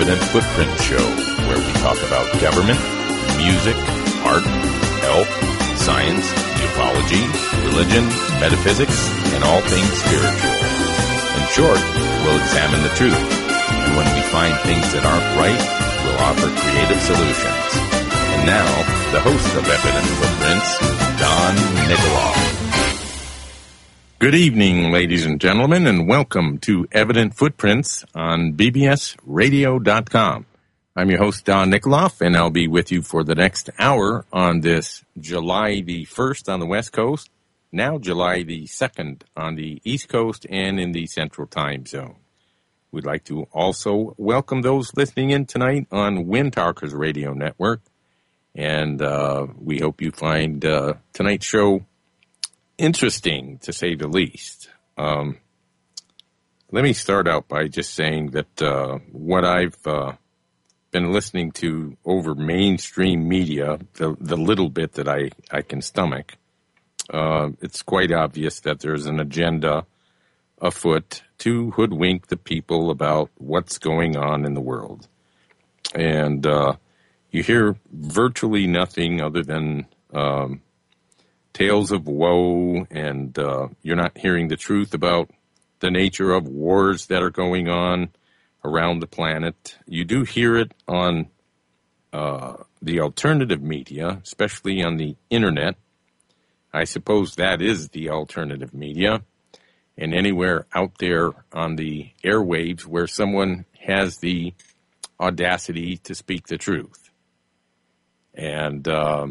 Evident Footprint Show, where we talk about government, music, art, health, science, ufology, religion, metaphysics, and all things spiritual. In short, we'll examine the truth, and when we find things that aren't right, we'll offer creative solutions. And now, the host of Evident Footprints, Don Nikoloff. Good evening, ladies and gentlemen, and welcome to Evident Footprints on bbsradio.com. I'm your host, Don Nikoloff, and I'll be with you for the next hour on this July the 1st on the West Coast, now July the 2nd on the East Coast and in the Central Time Zone. We'd like to also welcome those listening in tonight on Windtalkers Radio Network, and we hope you find tonight's show interesting, to say the least. Let me start out by just saying that what I've been listening to over mainstream media, the little bit that I can stomach, it's quite obvious that there's an agenda afoot to hoodwink the people about what's going on in the world. And you hear virtually nothing other than tales of woe, and you're not hearing the truth about the nature of wars that are going on around the planet. You do hear it on the alternative media, especially on the internet. I suppose that is the alternative media, and anywhere out there on the airwaves where someone has the audacity to speak the truth. And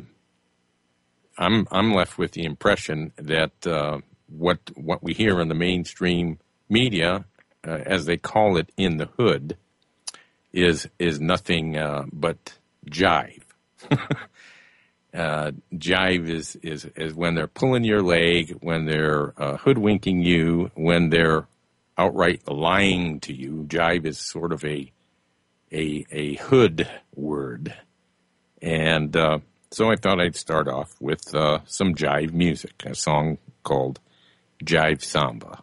I'm left with the impression that what we hear in the mainstream media, as they call it in the hood, is nothing but jive. Jive is when they're pulling your leg, when they're hoodwinking you, when they're outright lying to you. Jive is sort of a hood word, and so I thought I'd start off with some jive music, a song called Jive Samba.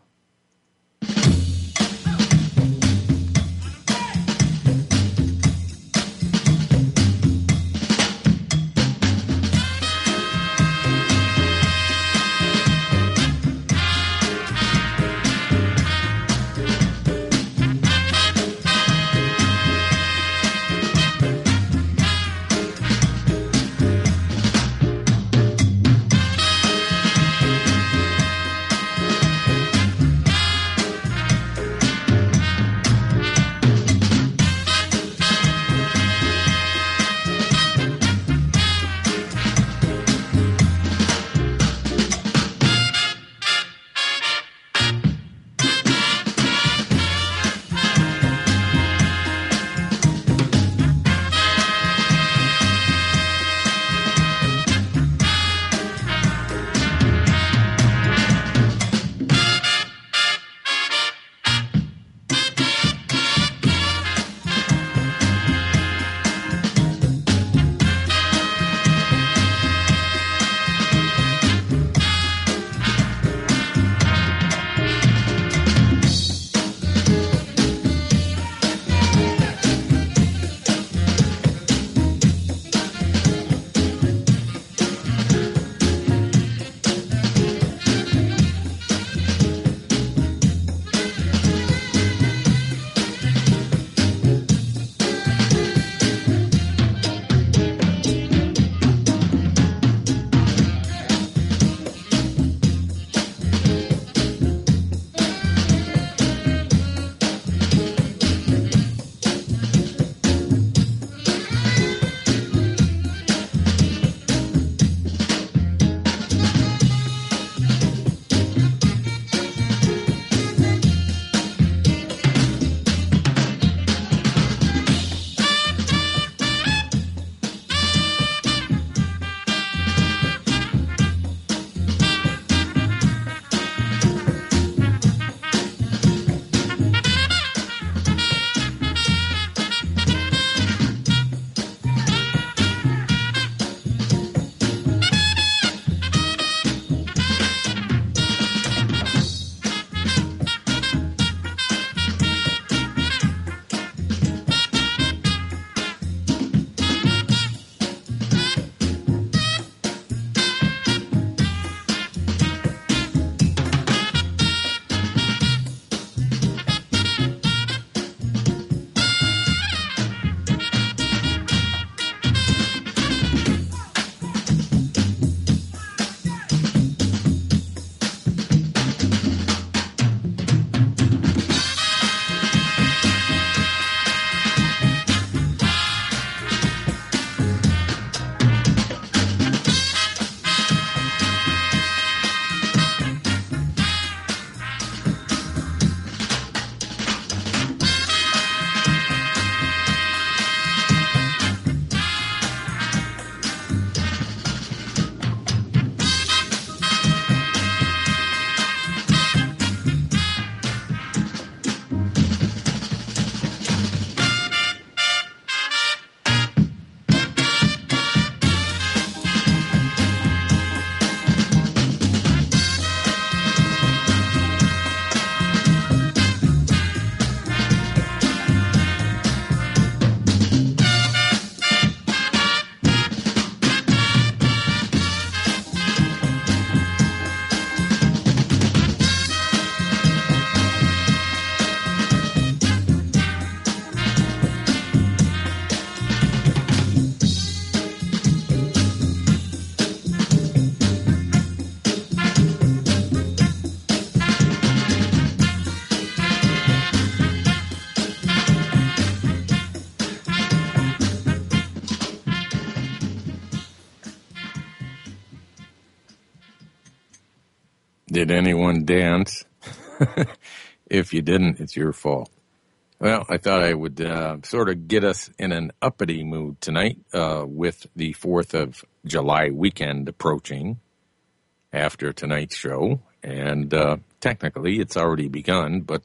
Did anyone dance? If you didn't, it's your fault. Well, I thought I would sort of get us in an uppity mood tonight with the 4th of July weekend approaching after tonight's show. And technically, it's already begun, but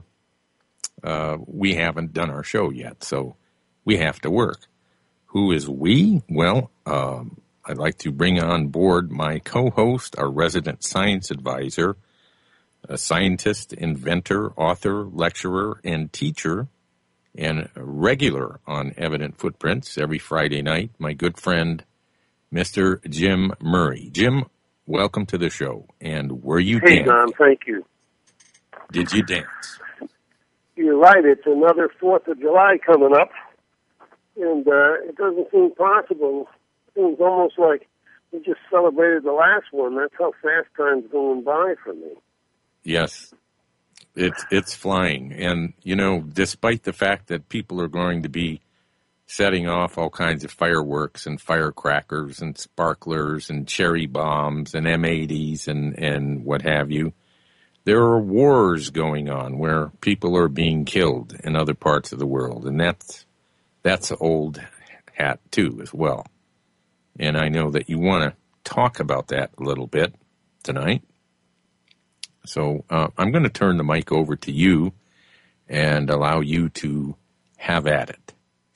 we haven't done our show yet, so we have to work. Who is we? Well, I'd like to bring on board my co-host, our resident science advisor, a scientist, inventor, author, lecturer, and teacher, and regular on Evident Footprints every Friday night, my good friend, Mr. Jim Murray. Jim, welcome to the show. And were you dancing? Hey, Don, thank you. Did you dance? You're right. It's another 4th of July coming up, and it doesn't seem possible. It seems almost like we just celebrated the last one. That's how fast time's going by for me. Yes, it's flying. And, you know, despite the fact that people are going to be setting off all kinds of fireworks and firecrackers and sparklers and cherry bombs and M80s and what have you, there are wars going on where people are being killed in other parts of the world. And that's old hat, too, as well. And I know that you want to talk about that a little bit tonight. So I'm going to turn the mic over to you and allow you to have at it.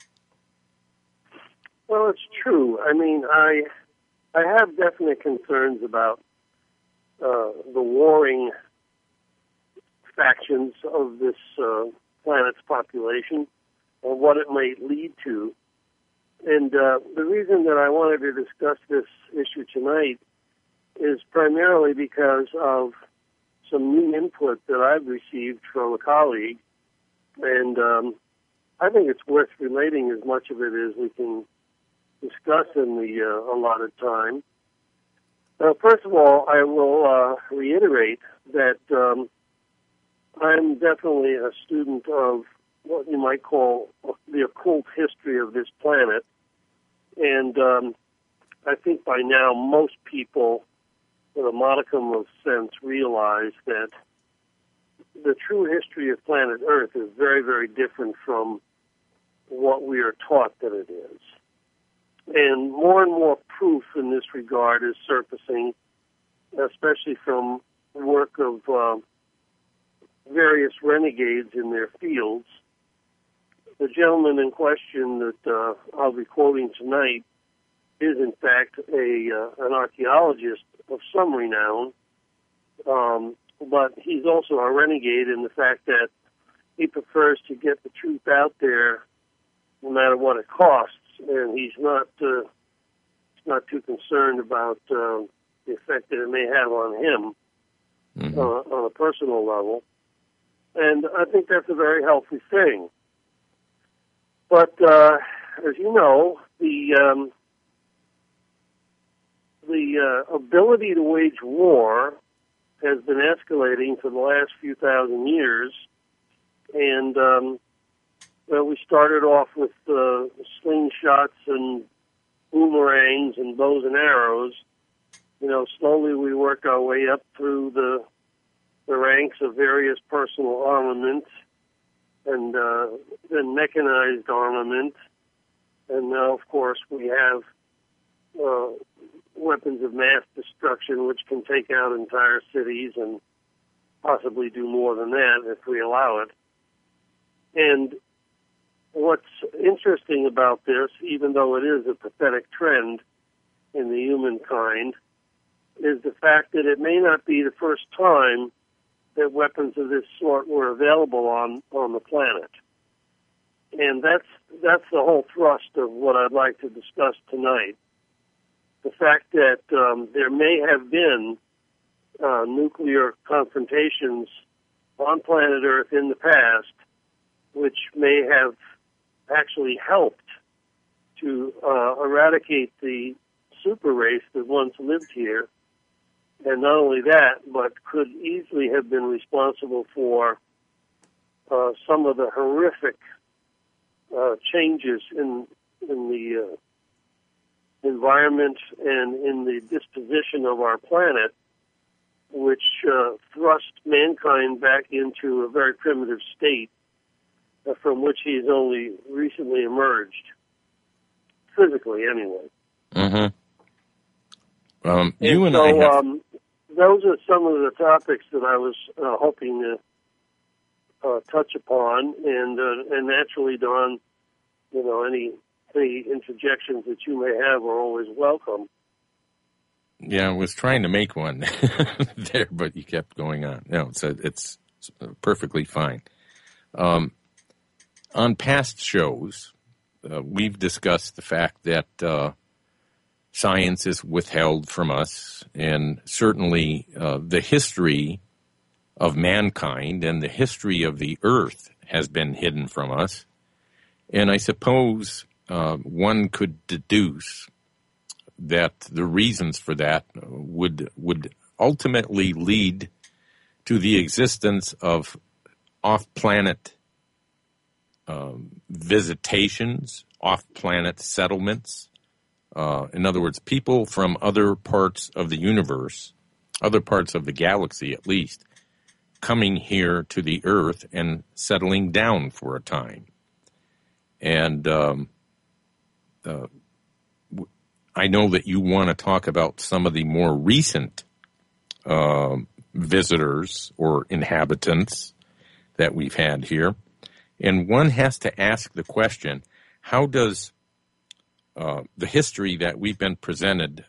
Well, it's true. I mean, I have definite concerns about the warring factions of this planet's population and what it may lead to. And the reason that I wanted to discuss this issue tonight is primarily because of some new input that I've received from a colleague, and I think it's worth relating as much of it as we can discuss in the allotted time. First of all, I will reiterate that I'm definitely a student of what you might call the occult history of this planet, and I think by now most people with a modicum of sense realize that the true history of planet Earth is very, very different from what we are taught that it is. And more proof in this regard is surfacing, especially from work of various renegades in their fields. The gentleman in question that I'll be quoting tonight is, in fact, an archaeologist of some renown, but he's also a renegade in the fact that he prefers to get the truth out there no matter what it costs, and he's not too concerned about the effect that it may have on him on a personal level. And I think that's a very healthy thing. But as you know, the ability to wage war has been escalating for the last few thousand years, and we started off with slingshots and boomerangs and bows and arrows. You know, slowly we worked our way up through the ranks of various personal armaments, and then mechanized armament, and now, of course, we have weapons of mass destruction which can take out entire cities and possibly do more than that if we allow it. And what's interesting about this, even though it is a pathetic trend in the humankind, is the fact that it may not be the first time that weapons of this sort were available on the planet. And that's the whole thrust of what I'd like to discuss tonight. The fact that there may have been nuclear confrontations on planet Earth in the past, which may have actually helped to eradicate the super race that once lived here. And not only that, but could easily have been responsible for some of the horrific changes in the environment and in the disposition of our planet which thrust mankind back into a very primitive state from which he's only recently emerged, physically anyway. Mm-hmm. Those are some of the topics that I was hoping to touch upon, and naturally, Don, any interjections that you may have are always welcome. Yeah, I was trying to make one there, but you kept going on. No, it's perfectly fine. On past shows, we've discussed the fact that science is withheld from us, and certainly the history of mankind and the history of the earth has been hidden from us. And I suppose one could deduce that the reasons for that would ultimately lead to the existence of off-planet visitations, off-planet settlements. In other words, people from other parts of the universe, other parts of the galaxy at least, coming here to the Earth and settling down for a time. And I know that you want to talk about some of the more recent visitors or inhabitants that we've had here. And one has to ask the question, how does the history that we've been presented,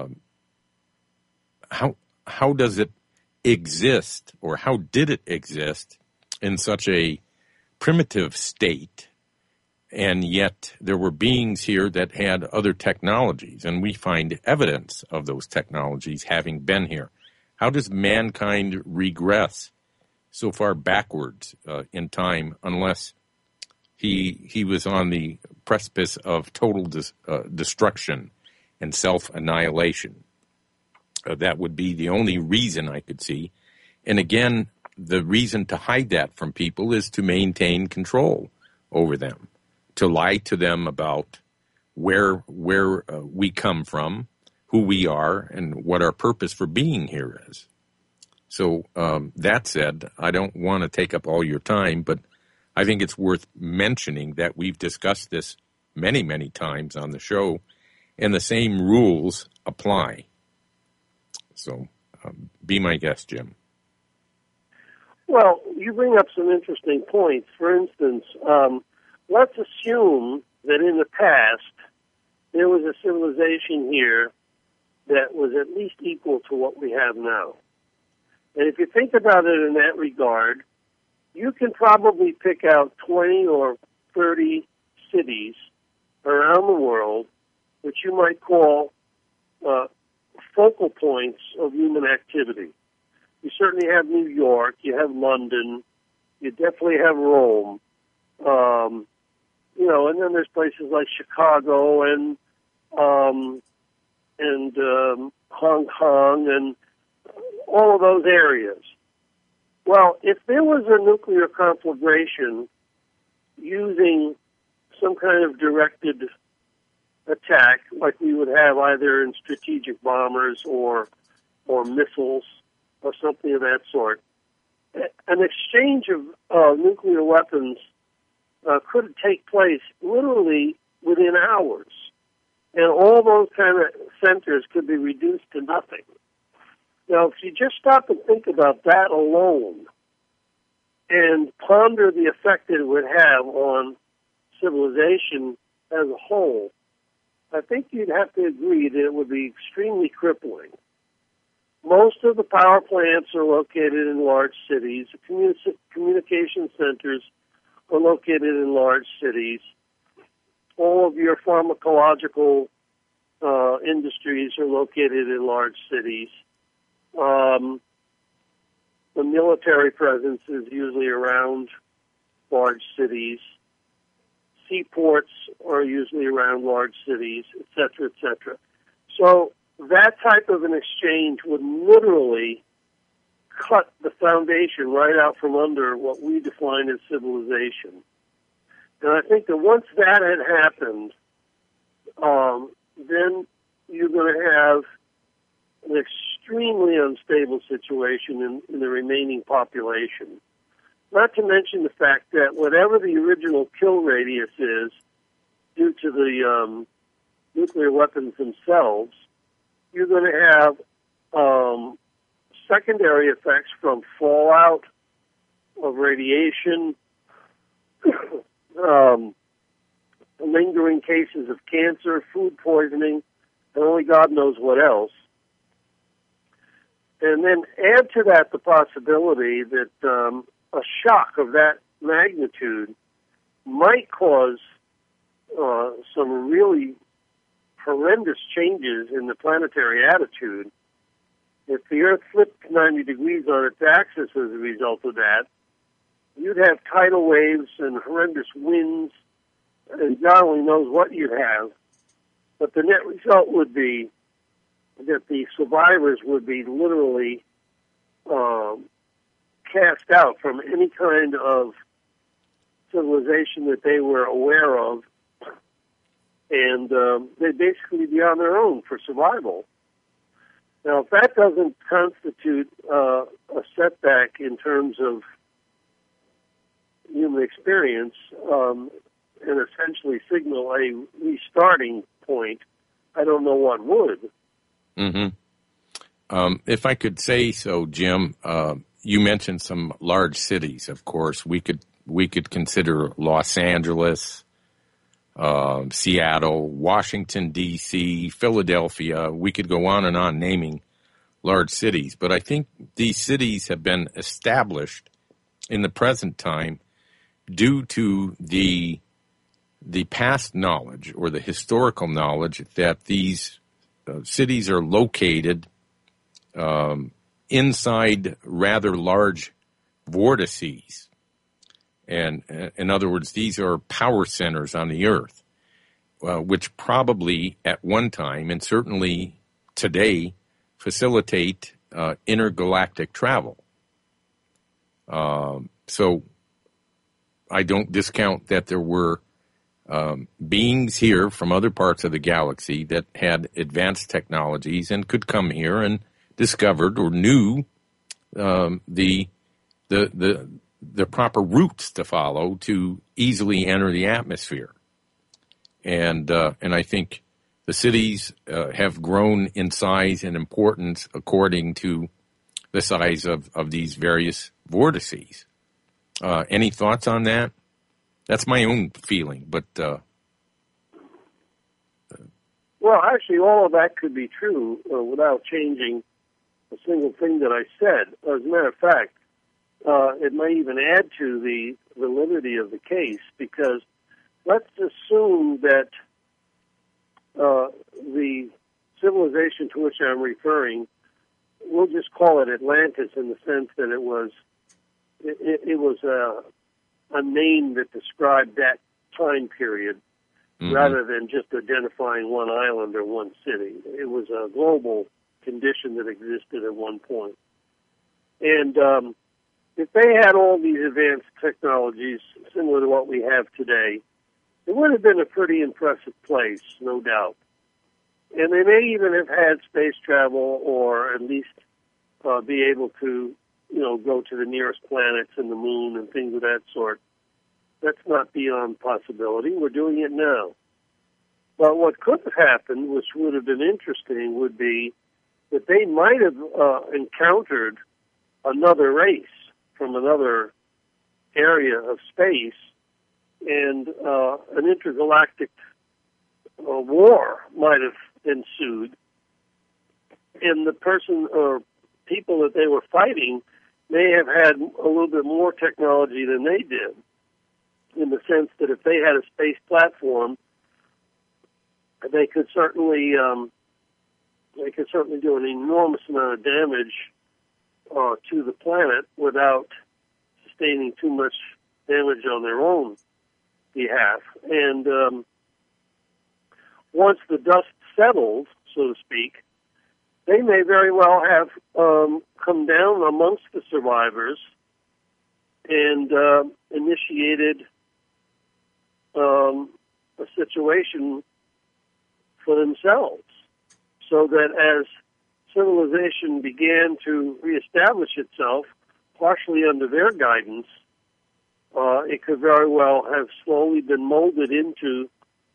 how does it exist, or how did it exist in such a primitive state, and yet there were beings here that had other technologies, and we find evidence of those technologies having been here? How does mankind regress so far backwards in time, unless he was on the precipice of total destruction and self-annihilation? That would be the only reason I could see. And again, the reason to hide that from people is to maintain control over them, to lie to them about where we come from, who we are, and what our purpose for being here is. So that said, I don't want to take up all your time, but I think it's worth mentioning that we've discussed this many, many times on the show, and the same rules apply. So be my guest, Jim. Well, you bring up some interesting points. For instance, let's assume that in the past there was a civilization here that was at least equal to what we have now. And if you think about it in that regard, you can probably pick out 20 or 30 cities around the world which you might call focal points of human activity. You certainly have New York, you have London, you definitely have Rome, and then there's places like Chicago and Hong Kong and all of those areas. Well, if there was a nuclear conflagration using some kind of directed attack, like we would have either in strategic bombers or missiles or something of that sort, an exchange of nuclear weapons could take place literally within hours. And all those kind of centers could be reduced to nothing. Now, if you just stop and think about that alone and ponder the effect that it would have on civilization as a whole, I think you'd have to agree that it would be extremely crippling. Most of the power plants are located in large cities. Communication centers are located in large cities. All of your pharmacological industries are located in large cities. The military presence is usually around large cities. Seaports are usually around large cities, et cetera, et cetera. So that type of an exchange would literally cut the foundation right out from under what we define as civilization. And I think that once that had happened, then you're going to have an extremely unstable situation in the remaining population. Not to mention the fact that whatever the original kill radius is, due to the nuclear weapons themselves, you're going to have secondary effects from fallout of radiation, lingering cases of cancer, food poisoning, and only God knows what else. And then add to that the possibility that a shock of that magnitude might cause some really horrendous changes in the planetary attitude. If the Earth flipped 90 degrees on its axis as a result of that, you'd have tidal waves and horrendous winds, and God only knows what you'd have. But the net result would be that the survivors would be literally cast out from any kind of civilization that they were aware of, and they'd basically be on their own for survival. Now, if that doesn't constitute a setback in terms of human experience and essentially signal a restarting point, I don't know what would. Mm-hmm. If I could say so, Jim, you mentioned some large cities. Of course, we could consider Los Angeles, Seattle, Washington, D.C., Philadelphia. We could go on and on naming large cities. But I think these cities have been established in the present time due to the past knowledge or the historical knowledge that these cities are located inside rather large vortices. And in other words, these are power centers on the Earth, which probably at one time, and certainly today, facilitate intergalactic travel. So I don't discount that there were beings here from other parts of the galaxy that had advanced technologies and could come here and discovered or knew the proper routes to follow to easily enter the atmosphere. And I think the cities have grown in size and importance according to the size of these various vortices. Any thoughts on that? That's my own feeling, but... Well, actually, all of that could be true without changing a single thing that I said. As a matter of fact, it may even add to the validity of the case, because let's assume that the civilization to which I'm referring, we'll just call it Atlantis in the sense that it was a name that described that time period, rather than just identifying one island or one city. It was a global condition that existed at one point. And if they had all these advanced technologies similar to what we have today, it would have been a pretty impressive place, no doubt. And they may even have had space travel, or at least be able to, go to the nearest planets and the moon and things of that sort. That's not beyond possibility. We're doing it now. But what could have happened, which would have been interesting, would be that they might have encountered another race from another area of space, and an intergalactic war might have ensued. And the person or people that they were fighting may have had a little bit more technology than they did, in the sense that if they had a space platform, they could certainly do an enormous amount of damage to the planet without sustaining too much damage on their own behalf. And once the dust settles, so to speak, they may very well have come down amongst the survivors and initiated a situation for themselves, so that as civilization began to reestablish itself, partially under their guidance, it could very well have slowly been molded into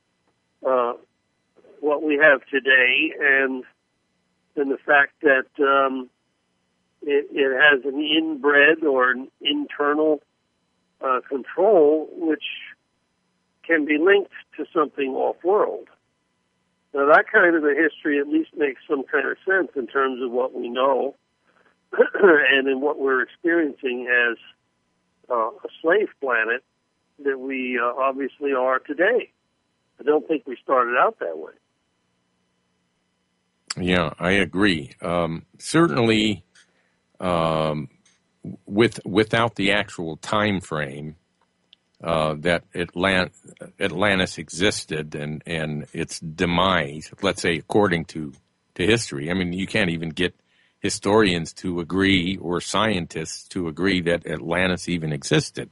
what we have today, and the fact that it has an inbred or an internal control which can be linked to something off-world. Now, that kind of a history at least makes some kind of sense in terms of what we know and in what we're experiencing as a slave planet that we obviously are today. I don't think we started out that way. Yeah, I agree. Certainly, without the actual time frame that Atlantis existed and its demise, let's say according to history. I mean, you can't even get historians to agree or scientists to agree that Atlantis even existed.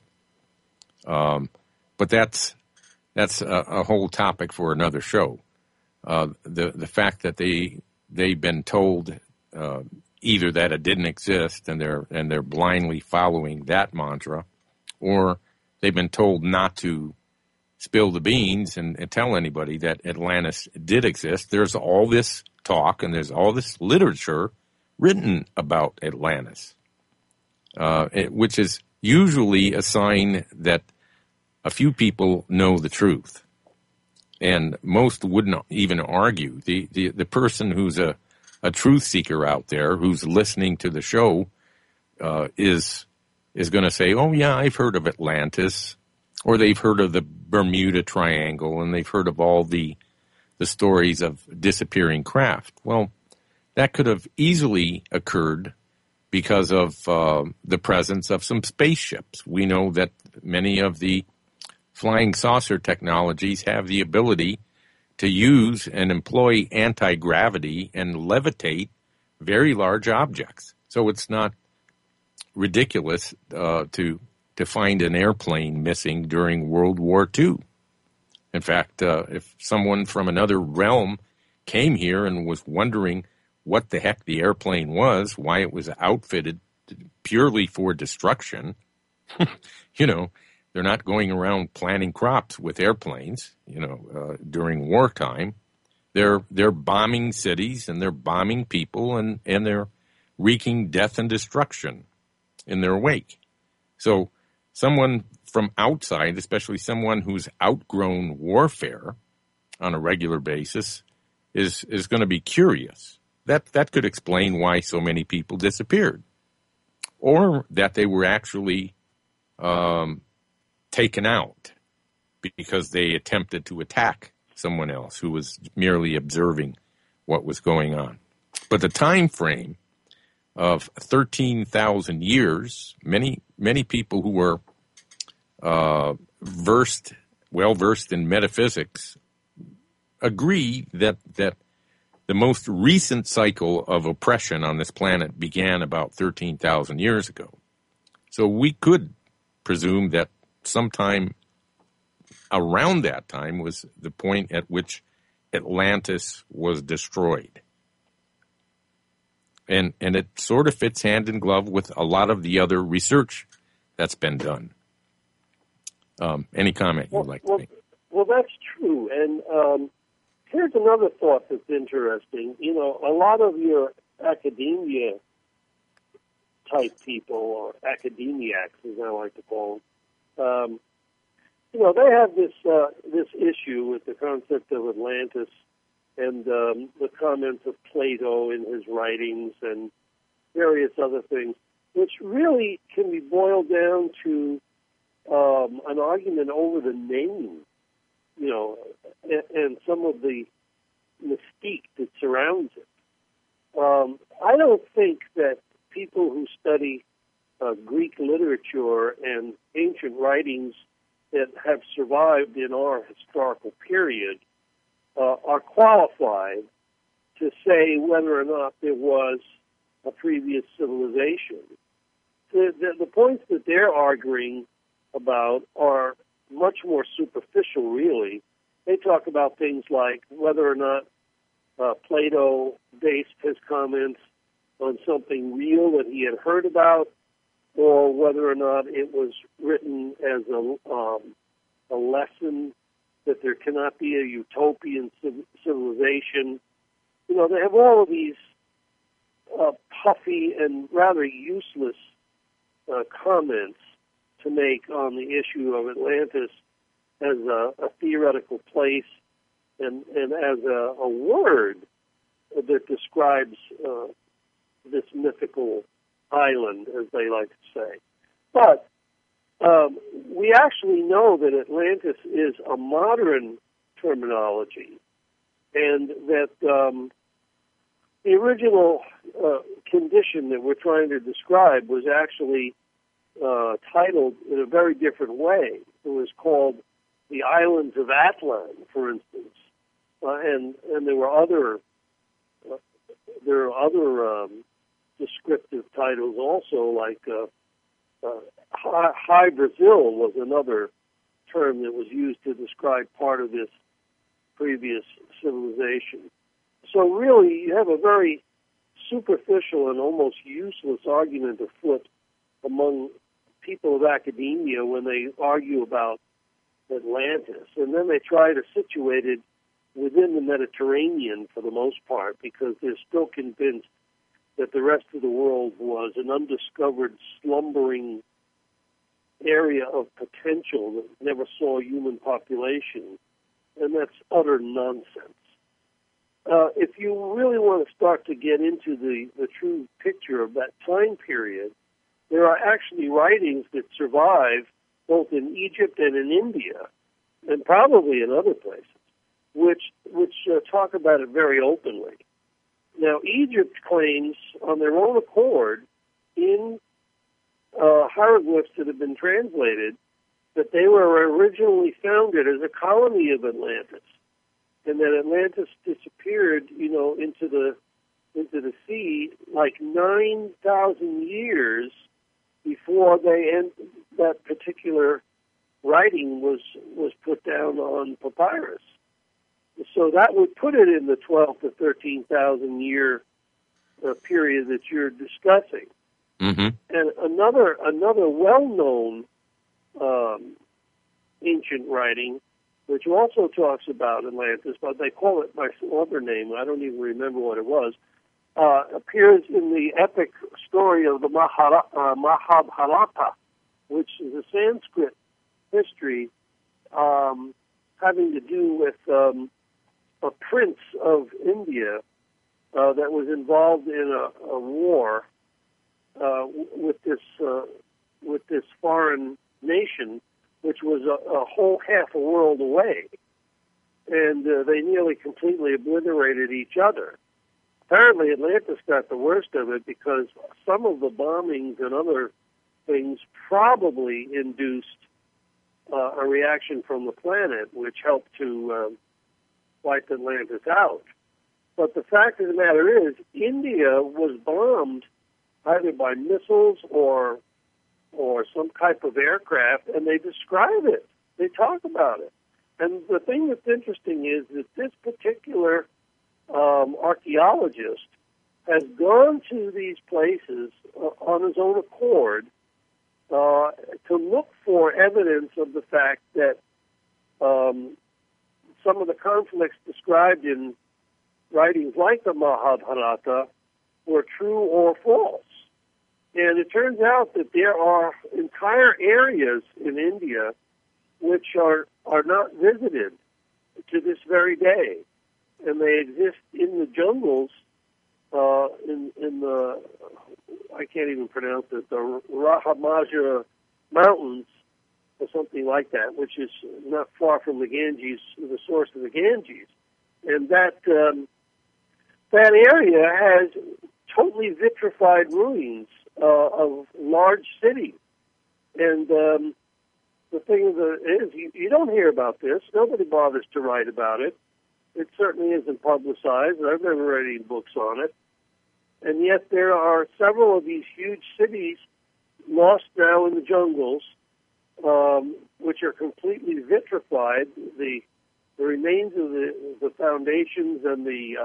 But that's a whole topic for another show. The fact that they've been told either that it didn't exist and they're blindly following that mantra, or they've been told not to spill the beans and tell anybody that Atlantis did exist. There's all this talk and there's all this literature written about Atlantis, which is usually a sign that a few people know the truth. And most wouldn't even argue. The person who's a truth seeker out there who's listening to the show is going to say, oh, yeah, I've heard of Atlantis, or they've heard of the Bermuda Triangle, and they've heard of all the stories of disappearing craft. Well, that could have easily occurred because of the presence of some spaceships. We know that many of the flying saucer technologies have the ability to use and employ anti-gravity and levitate very large objects. So it's not ridiculous to find an airplane missing during World War II. In fact, if someone from another realm came here and was wondering what the heck the airplane was, why it was outfitted purely for destruction, they're not going around planting crops with airplanes, during wartime. They're bombing cities and they're bombing people and they're wreaking death and destruction in their wake. So someone from outside, especially someone who's outgrown warfare on a regular basis, is going to be curious. That could explain why so many people disappeared, or that they were actually taken out because they attempted to attack someone else who was merely observing what was going on. But the time frame of 13,000 years, many people who were well-versed in metaphysics agree that the most recent cycle of oppression on this planet began about 13,000 years ago. So we could presume that sometime around that time was the point at which Atlantis was destroyed. And it sort of fits hand in glove with a lot of the other research that's been done. Any comment you'd like to make? Well, that's true. And here's another thought that's interesting. A lot of your academia type people, or academiacs as I like to call them, they have this issue with the concept of Atlantis and the comments of Plato in his writings and various other things, which really can be boiled down to an argument over the name, and some of the mystique that surrounds it. I don't think that people who study Greek literature and ancient writings that have survived in our historical period are qualified to say whether or not there was a previous civilization. The points that they're arguing about are much more superficial, really. They talk about things like whether or not Plato based his comments on something real that he had heard about, or whether or not it was written as a lesson that there cannot be a utopian civilization. You know, they have all of these puffy and rather useless comments to make on the issue of Atlantis as a theoretical place and as a word that describes this mythical island, as they like to say. But we actually know that Atlantis is a modern terminology, and that the original condition that we're trying to describe was actually titled in a very different way. It was called the Islands of Atlan, for instance, and there were other descriptive titles also, like High Brazil was another term that was used to describe part of this previous civilization. So really, you have a very superficial and almost useless argument afoot among people of academia when they argue about Atlantis. And then they try to situate it within the Mediterranean for the most part, because they're still convinced that the rest of the world was an undiscovered, slumbering area of potential that never saw human population. And that's utter nonsense. If you really want to start to get into the true picture of that time period, there are actually writings that survive both in Egypt and in India, and probably in other places, which talk about it very openly. Now, Egypt claims on their own accord in hieroglyphs that have been translated that they were originally founded as a colony of Atlantis, and that Atlantis disappeared, into the sea like 9,000 years before that particular writing was put down on papyrus. So that would put it in the 12 to 13,000 year period that you're discussing. Mm-hmm. And another well-known ancient writing, which also talks about Atlantis, but they call it by some other name, I don't even remember what it was, appears in the epic story of the Mahabharata, which is a Sanskrit history having to do with a prince of India that was involved in a war with this foreign nation, which was a whole half a world away, and they nearly completely obliterated each other. Apparently, Atlantis got the worst of it because some of the bombings and other things probably induced a reaction from the planet, which helped to wipe Atlantis out. But the fact of the matter is, India was bombed either by missiles or some type of aircraft, and they describe it. They talk about it. And the thing that's interesting is that this particular archaeologist has gone to these places on his own accord to look for evidence of the fact that some of the conflicts described in writings like the Mahabharata were true or false. And it turns out that there are entire areas in India which are not visited to this very day. And they exist in the jungles, in the, I can't even pronounce it, the Rahamaja Mountains, or something like that, which is not far from the Ganges, the source of the Ganges. And that area has totally vitrified ruins of large cities. And the thing is, you don't hear about this. Nobody bothers to write about it. It certainly isn't publicized. I've never read any books on it. And yet there are several of these huge cities lost now in the jungles, which are completely vitrified. The the remains of the foundations and the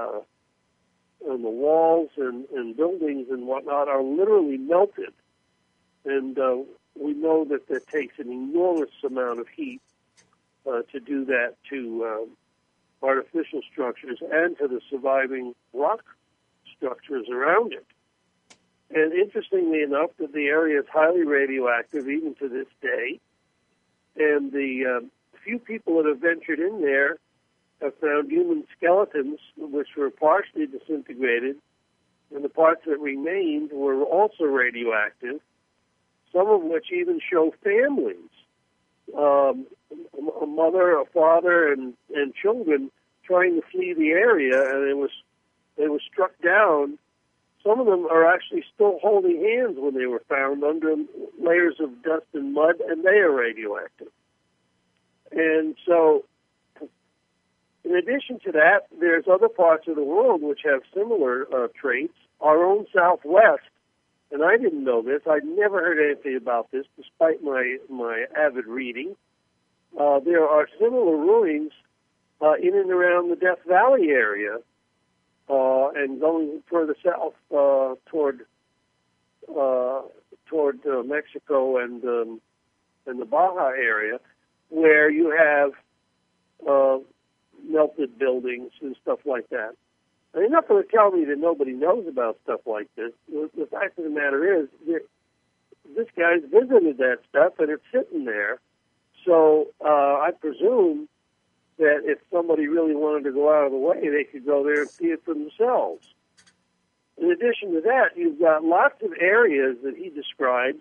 walls and buildings and whatnot are literally melted. And we know that that takes an enormous amount of heat to do that to artificial structures and to the surviving rock structures around it. And interestingly enough, that the area is highly radioactive even to this day. And the few people that have ventured in there have found human skeletons which were partially disintegrated, and the parts that remained were also radioactive, some of which even show families, a mother, a father, and children trying to flee the area, and they were struck down. Some of them are actually still holding hands when they were found under layers of dust and mud, and they are radioactive. And so, in addition to that, there's other parts of the world which have similar traits. Our own Southwest, and I didn't know this, I'd never heard anything about this, despite my avid reading. There are similar ruins in and around the Death Valley area, and going further south toward Mexico and the Baja area, where you have melted buildings and stuff like that. And you're not going to tell me that nobody knows about stuff like this. The fact of the matter is, this guy's visited that stuff, and it's sitting there. So I presume that if somebody really wanted to go out of the way, they could go there and see it for themselves. In addition to that, you've got lots of areas that he describes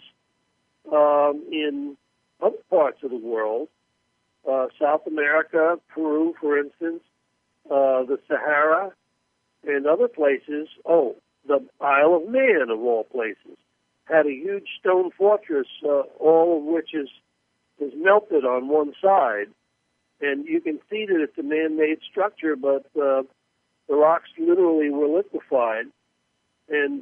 in other parts of the world, South America, Peru, for instance, the Sahara, and other places. Oh, the Isle of Man, of all places, had a huge stone fortress, all of which is melted on one side. And you can see that it's a man-made structure, but the rocks literally were liquefied, and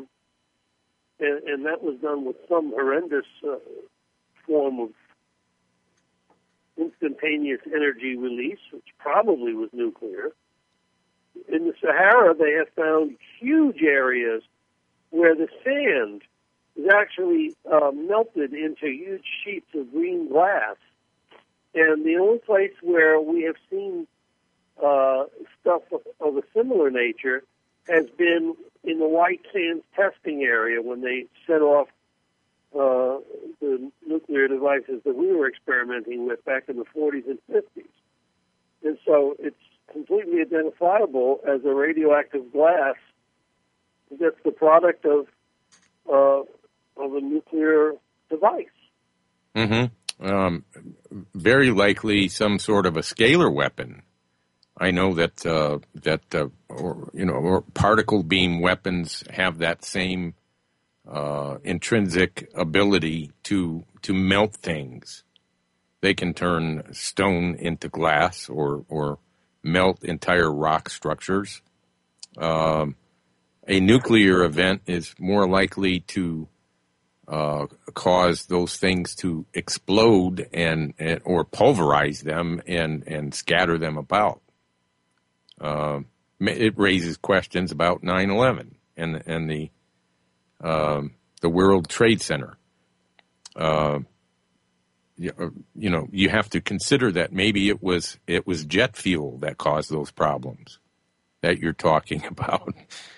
that was done with some horrendous form of instantaneous energy release, which probably was nuclear. In the Sahara, they have found huge areas where the sand is actually melted into huge sheets of green glass. And the only place where we have seen stuff of a similar nature has been in the White Sands testing area when they set off the nuclear devices that we were experimenting with back in the 40s and 50s. And so it's completely identifiable as a radioactive glass that's the product of a nuclear device. Mm-hmm. Very likely some sort of a scalar weapon. I know that or particle beam weapons have that same intrinsic ability to melt things. They can turn stone into glass or melt entire rock structures. A nuclear event is more likely to cause those things to explode and or pulverize them and scatter them about. It raises questions about 9/11 and the World Trade Center. You have to consider that maybe it was jet fuel that caused those problems that you're talking about.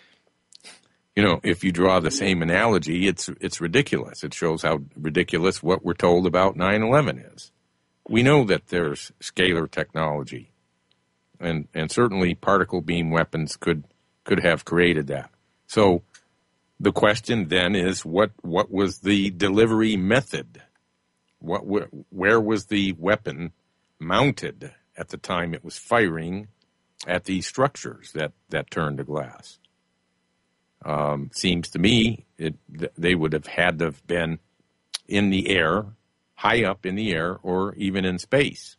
If you draw the same analogy, it's ridiculous. It shows how ridiculous what we're told about 9/11 is. We know that there's scalar technology, and certainly particle beam weapons could have created that. So the question then is, what was the delivery method? Where was the weapon mounted at the time it was firing at these structures that turned to glass? Seems to me they would have had to have been in the air, high up in the air, or even in space.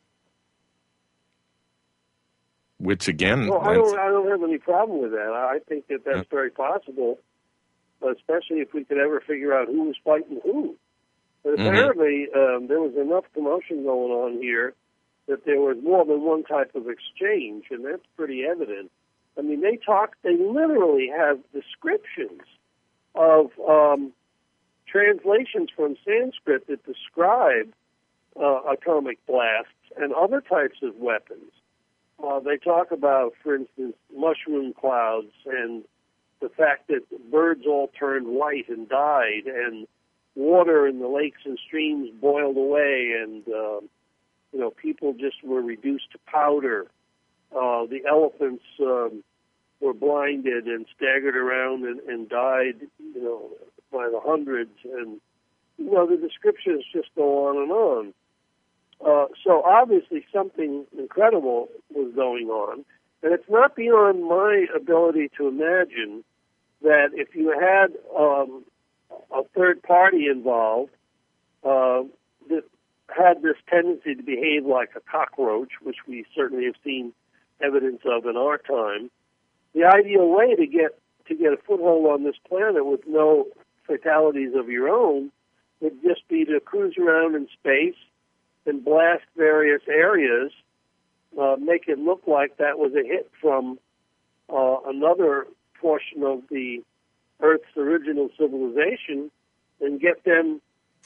Which again, well, I don't have any problem with that. I think that that's very possible, especially if we could ever figure out who was fighting who. But apparently, there was enough commotion going on here that there was more than one type of exchange, and that's pretty evident. I mean, they literally have descriptions of translations from Sanskrit that describe atomic blasts and other types of weapons. They talk about, for instance, mushroom clouds and the fact that birds all turned white and died, and water in the lakes and streams boiled away, and people just were reduced to powder. The elephants were blinded and staggered around and died, by the hundreds, and the descriptions just go on and on. So obviously something incredible was going on, and it's not beyond my ability to imagine that if you had a third party involved that had this tendency to behave like a cockroach, which we certainly have seen evidence of in our time, the ideal way to get a foothold on this planet with no fatalities of your own would just be to cruise around in space and blast various areas, make it look like that was a hit from another portion of the Earth's original civilization, and get them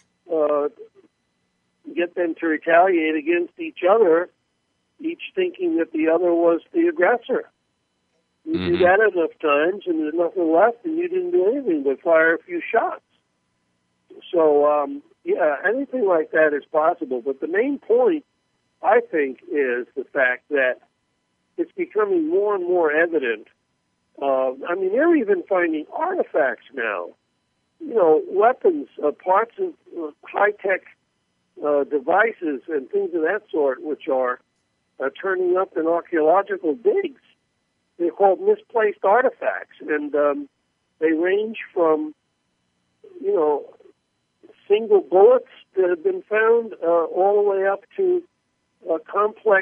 to retaliate against each other, each thinking that the other was the aggressor. You do that enough times, and there's nothing left, and you didn't do anything but fire a few shots. So, anything like that is possible. But the main point, I think, is the fact that it's becoming more and more evident. They're even finding artifacts now. Weapons, parts of high-tech devices and things of that sort, which are turning up in archaeological digs. They're called misplaced artifacts, and they range from, single bullets that have been found all the way up to complex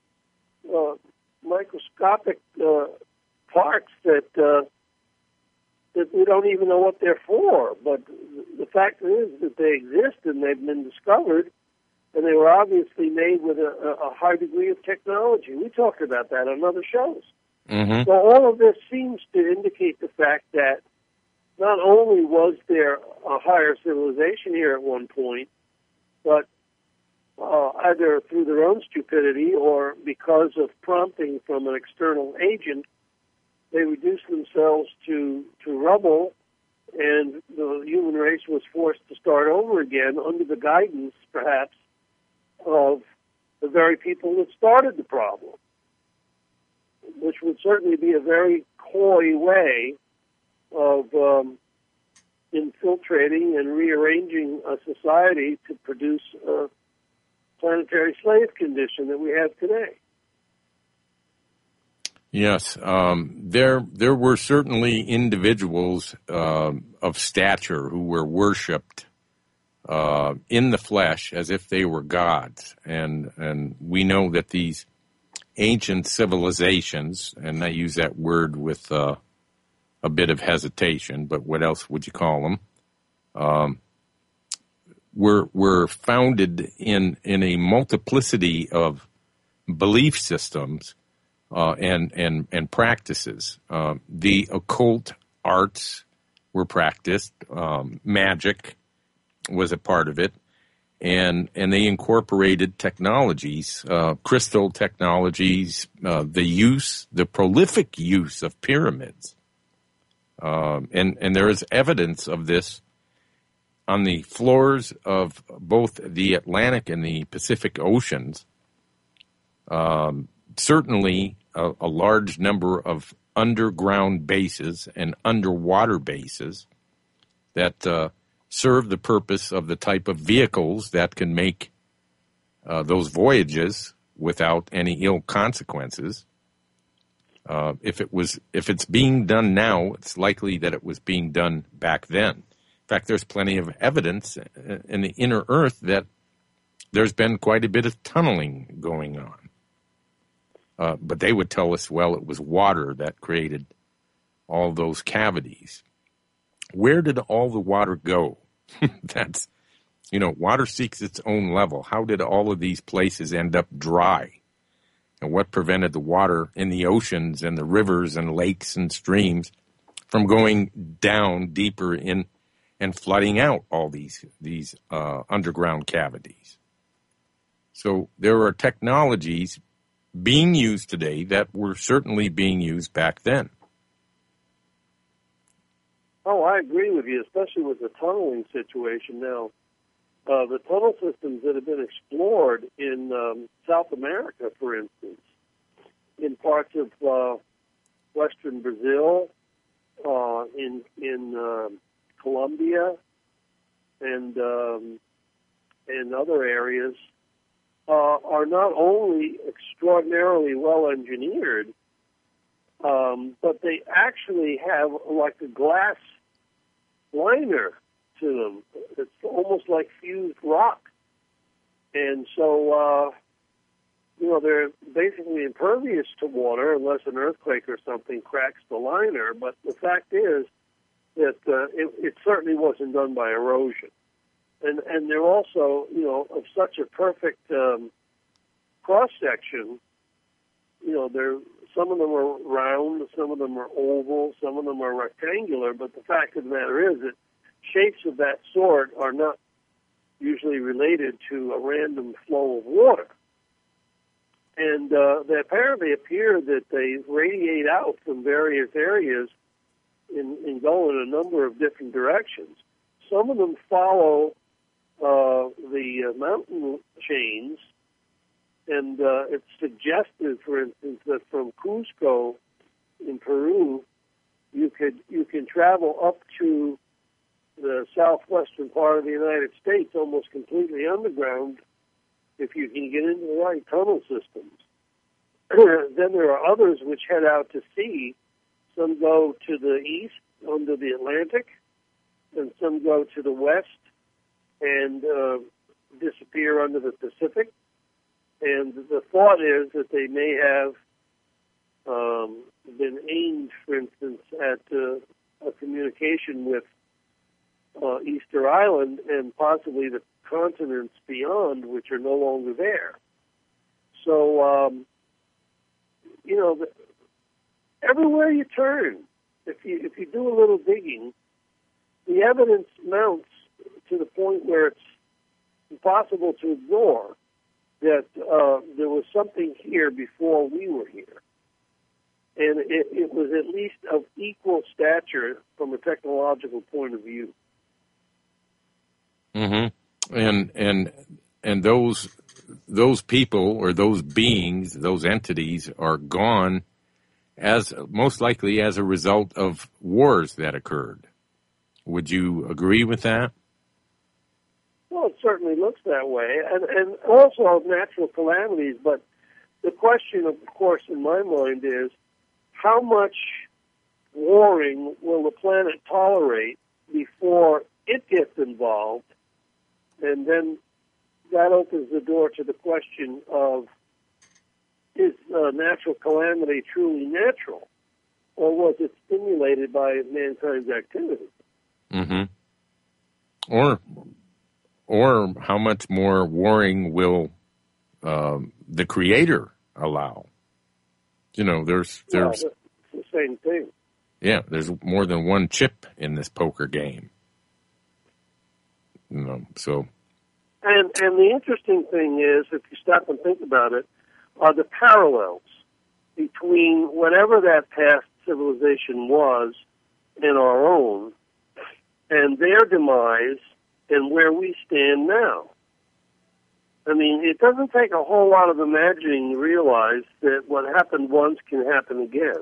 microscopic parts that we don't even know what they're for. But the fact is that they exist and they've been discovered, and they were obviously made with a high degree of technology. We talked about that on other shows. So all of this seems to indicate the fact that not only was there a higher civilization here at one point, but either through their own stupidity or because of prompting from an external agent, they reduced themselves to rubble, and the human race was forced to start over again under the guidance, perhaps, of the very people that started the problem, which would certainly be a very coy way of infiltrating and rearranging a society to produce a planetary slave condition that we have today. Yes, there were certainly individuals of stature who were worshipped in the flesh as if they were gods, and we know that these ancient civilizations, and I use that word with a bit of hesitation, but what else would you call them? Were founded in a multiplicity of belief systems and practices. The occult arts were practiced. Magic was a part of it. And they incorporated technologies, crystal technologies, the prolific use of pyramids. And there is evidence of this on the floors of both the Atlantic and the Pacific Oceans. Certainly a large number of underground bases and underwater bases that serve the purpose of the type of vehicles that can make those voyages without any ill consequences. If it's being done now, it's likely that it was being done back then. In fact, there's plenty of evidence in the inner Earth that there's been quite a bit of tunneling going on. But they would tell us, well, it was water that created all those cavities. Where did all the water go? That's Water seeks its own level. How did all of these places end up dry? And what prevented the water in the oceans and the rivers and lakes and streams from going down deeper in and flooding out all these underground cavities? So there are technologies being used today that were certainly being used back then. Oh, I agree with you, especially with the tunneling situation now. The tunnel systems that have been explored in South America, for instance, in parts of western Brazil, in Colombia, and other areas, are not only extraordinarily well engineered, but they actually have like a glass liner to them. It's almost like fused rock. And so, they're basically impervious to water unless an earthquake or something cracks the liner. But the fact is that it certainly wasn't done by erosion. And they're also, of such a perfect cross-section. Some of them are round, some of them are oval, some of them are rectangular, but the fact of the matter is that shapes of that sort are not usually related to a random flow of water. And they apparently appear that they radiate out from various areas and go in a number of different directions. Some of them follow the mountain chains, and it's suggested, for instance, that from Cusco in Peru, you can travel up to the southwestern part of the United States almost completely underground if you can get into the right tunnel systems. Then there are others which head out to sea. Some go to the east under the Atlantic, and some go to the west and disappear under the Pacific. And the thought is that they may have been aimed, for instance, at a communication with Easter Island and possibly the continents beyond, which are no longer there. So, everywhere you turn, if you do a little digging, the evidence mounts to the point where it's impossible to ignore that there was something here before we were here. And it was at least of equal stature from a technological point of view. Mm-hmm. And those people or those beings, those entities are gone as most likely as a result of wars that occurred. Would you agree with that? Well, it certainly looks that way, and also of natural calamities. But the question, of course, in my mind is how much warring will the planet tolerate before it gets involved? And then that opens the door to the question of, is natural calamity truly natural, or was it stimulated by mankind's activity? Mm-hmm. Or how much more warring will the Creator allow? There's it's the same thing. Yeah, there's more than one chip in this poker game. So. And the interesting thing is, if you stop and think about it, are the parallels between whatever that past civilization was and our own, and their demise, and where we stand now. I mean, it doesn't take a whole lot of imagining to realize that what happened once can happen again.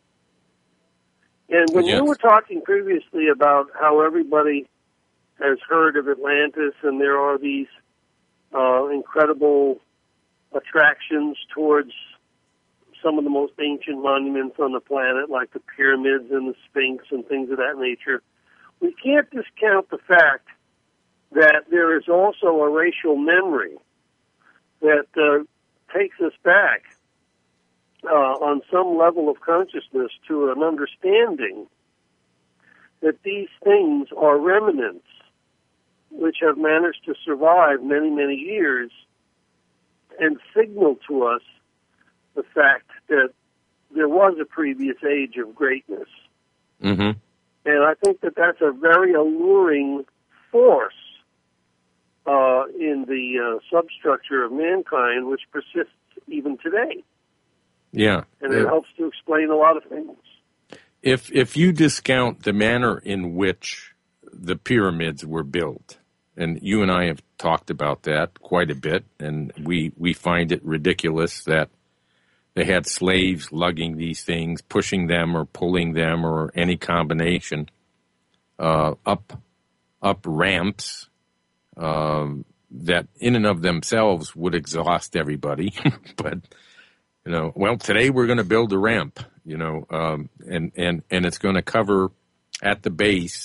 And when you were talking previously about how everybody has heard of Atlantis, and there are these incredible attractions towards some of the most ancient monuments on the planet, like the pyramids and the Sphinx and things of that nature, we can't discount the fact that there is also a racial memory that takes us back on some level of consciousness to an understanding that these things are remnants which have managed to survive many, many years and signal to us the fact that there was a previous age of greatness. Mm-hmm. And I think that that's a very alluring force in the substructure of mankind, which persists even today. Yeah. And it helps to explain a lot of things. If you discount the manner in which the pyramids were built, and you and I have talked about that quite a bit, and we find it ridiculous that they had slaves lugging these things, pushing them or pulling them or any combination up ramps that in and of themselves would exhaust everybody. But, well, today we're going to build a ramp, and it's going to cover at the base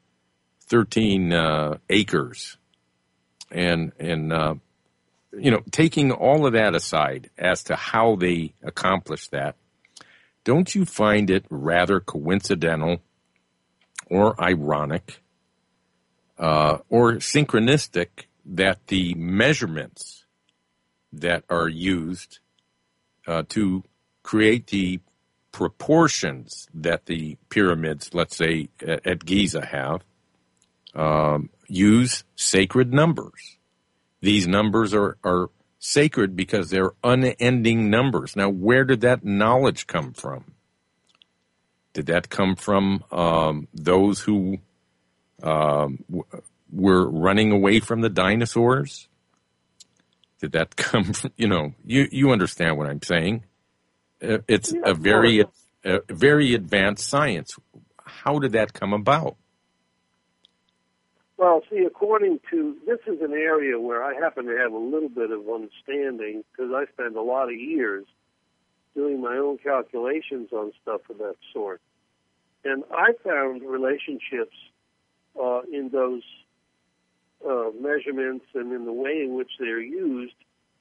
13 acres. And taking all of that aside as to how they accomplished that, don't you find it rather coincidental or ironic or synchronistic that the measurements that are used to create the proportions that the pyramids, let's say at Giza, have, use sacred numbers? These numbers are sacred because they're unending numbers. Now, where did that knowledge come from? Did that come from those who were running away from the dinosaurs? Did that come from, you understand what I'm saying? It's a very advanced science. How did that come about? Well, see, this is an area where I happen to have a little bit of understanding because I spend a lot of years doing my own calculations on stuff of that sort. And I found relationships in those measurements and in the way in which they're used,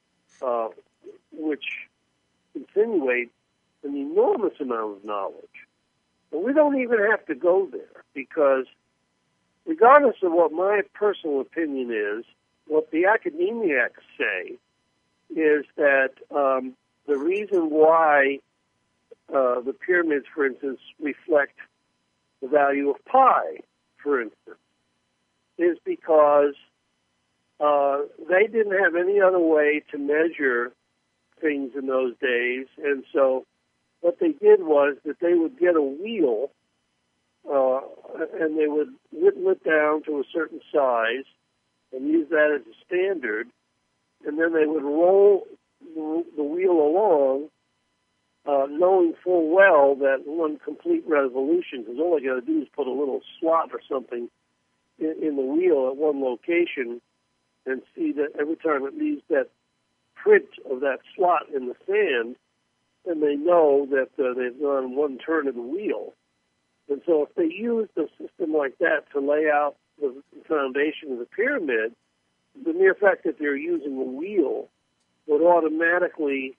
which insinuate an enormous amount of knowledge. And we don't even have to go there because regardless of what my personal opinion is, what the academics say is that the reason why the pyramids, for instance, reflect the value of pi, for instance, is because they didn't have any other way to measure things in those days. And so what they did was that they would get a wheel and they would whittle it down to a certain size and use that as a standard, and then they would roll the wheel along, knowing full well that one complete revolution, because all they got to do is put a little slot or something in the wheel at one location and see that every time it leaves that print of that slot in the sand, then they know that they've done one turn of the wheel. And so if they used a system like that to lay out the foundation of the pyramid, the mere fact that they're using a wheel would automatically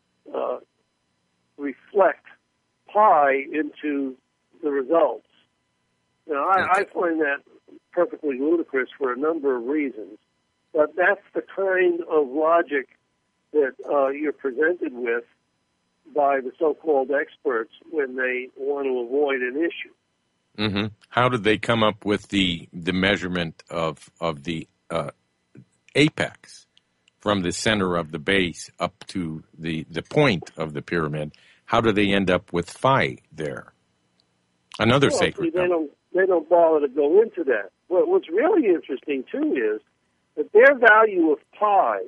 reflect pi into the results. Now, I find that perfectly ludicrous for a number of reasons, but that's the kind of logic that you're presented with by the so-called experts when they want to avoid an issue. Mm-hmm. How did they come up with the measurement of the apex from the center of the base up to the point of the pyramid? How do they end up with phi there? Another sacred number. They don't bother to go into that. Well, what's really interesting, too, is that their value of pi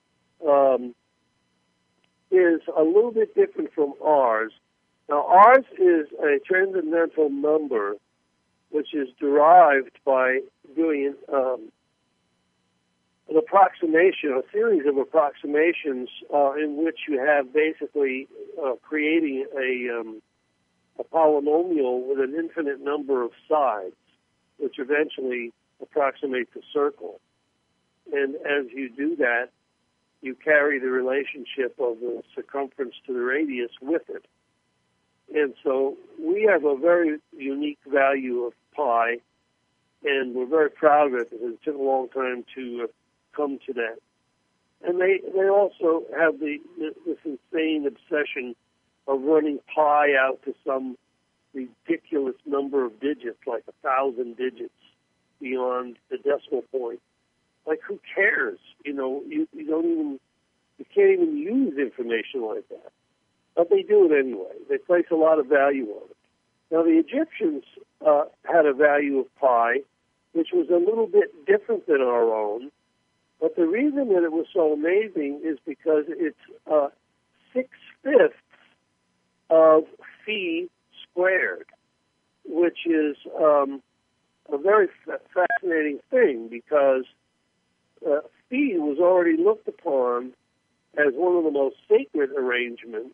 is a little bit different from ours. Now, ours is a transcendental number which is derived by doing an approximation, a series of approximations in which you have basically creating a polynomial with an infinite number of sides, which eventually approximates a circle. And as you do that, you carry the relationship of the circumference to the radius with it. And so we have a very unique value of pi, and we're very proud of it because it took a long time to come to that. And they also have this insane obsession of running pi out to some ridiculous number of digits, like 1,000 digits beyond the decimal point. Like, who cares? You can't even use information like that. But they do it anyway. They place a lot of value on it. Now, the Egyptians had a value of pi, which was a little bit different than our own. But the reason that it was so amazing is because it's 6/5 of phi squared, which is a very fascinating thing because phi was already looked upon as one of the most sacred arrangements.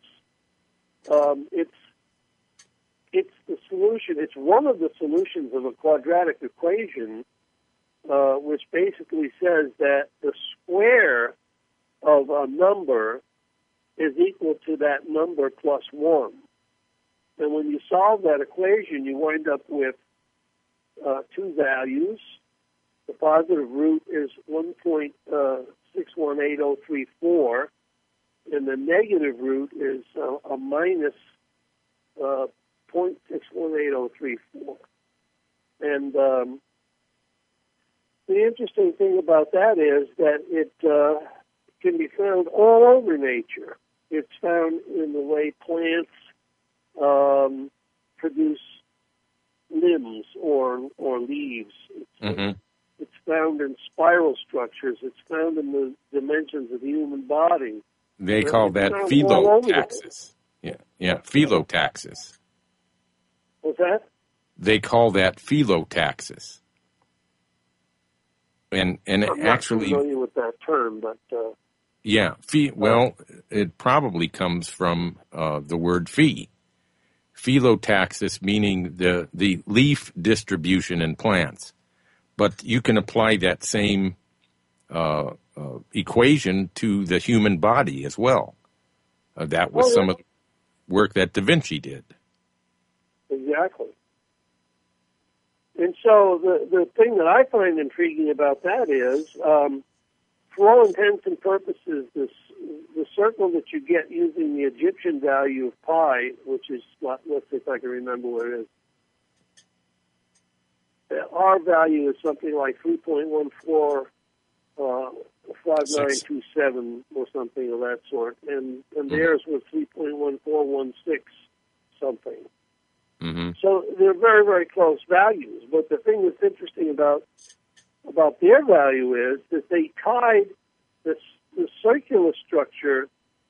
It's the solution. It's one of the solutions of a quadratic equation, which basically says that the square of a number is equal to that number plus 1. And when you solve that equation, you wind up with two values. The positive root is 1.618034, and the negative root is a minus 0.618034. And the interesting thing about that is that it can be found all over nature. It's found in the way plants produce limbs or leaves. It's found in spiral structures. It's found in the dimensions of the human body. They call that phyllotaxis. Yeah, phyllotaxis. What's that? They call that phyllotaxis. And I'm actually, not familiar with that term, but it probably comes from the word phi. Phyllotaxis meaning the leaf distribution in plants. But you can apply that same equation to the human body as well. That was some of the work that Da Vinci did. Exactly. And so the thing that I find intriguing about that is, for all intents and purposes, the circle that you get using the Egyptian value of pi, which is, let's see if I can remember what it is. Our value is something like 3.145927 or something of that sort, and theirs was 3.1416 something. Mm-hmm. So they're very, very close values. But the thing that's interesting about their value is that they tied the circular structure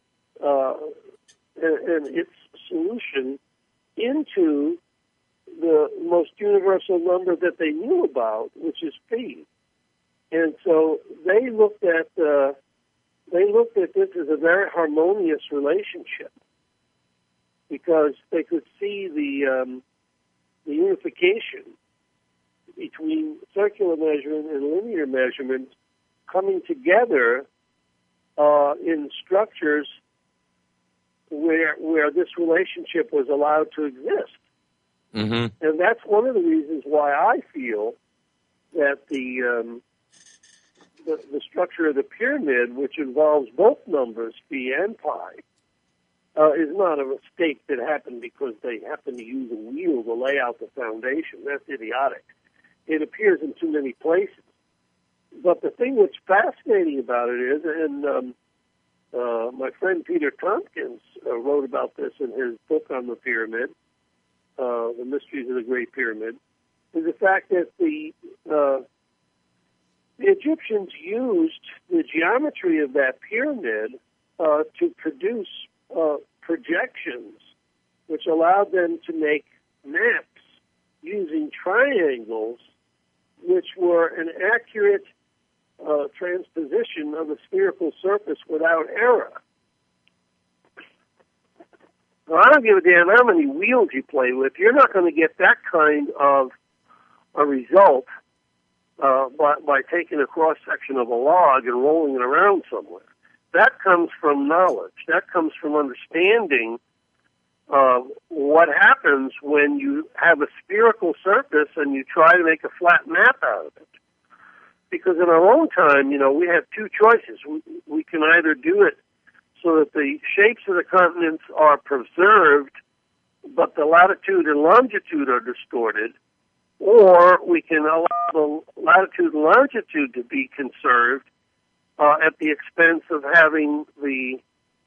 and its solution into the most universal number that they knew about, which is phi. And so they looked at this as a very harmonious relationship, because they could see the unification between circular measurement and linear measurement coming together in structures where this relationship was allowed to exist. Mm-hmm. And that's one of the reasons why I feel that the structure of the pyramid, which involves both numbers, phi and pi, is not a mistake that happened because they happened to use a wheel to lay out the foundation. That's idiotic. It appears in too many places. But the thing that's fascinating about it is, and my friend Peter Tompkins wrote about this in his book on the pyramid, The Mysteries of the Great Pyramid, is the fact that the Egyptians used the geometry of that pyramid to produce projections, which allowed them to make maps using triangles, which were an accurate transposition of a spherical surface without error. Now, I don't give a damn how many wheels you play with. You're not going to get that kind of a result by taking a cross-section of a log and rolling it around somewhere. That comes from knowledge. That comes from understanding what happens when you have a spherical surface and you try to make a flat map out of it. Because in our own time, we have two choices. We can either do it so that the shapes of the continents are preserved, but the latitude and longitude are distorted, or we can allow the latitude and longitude to be conserved at the expense of having the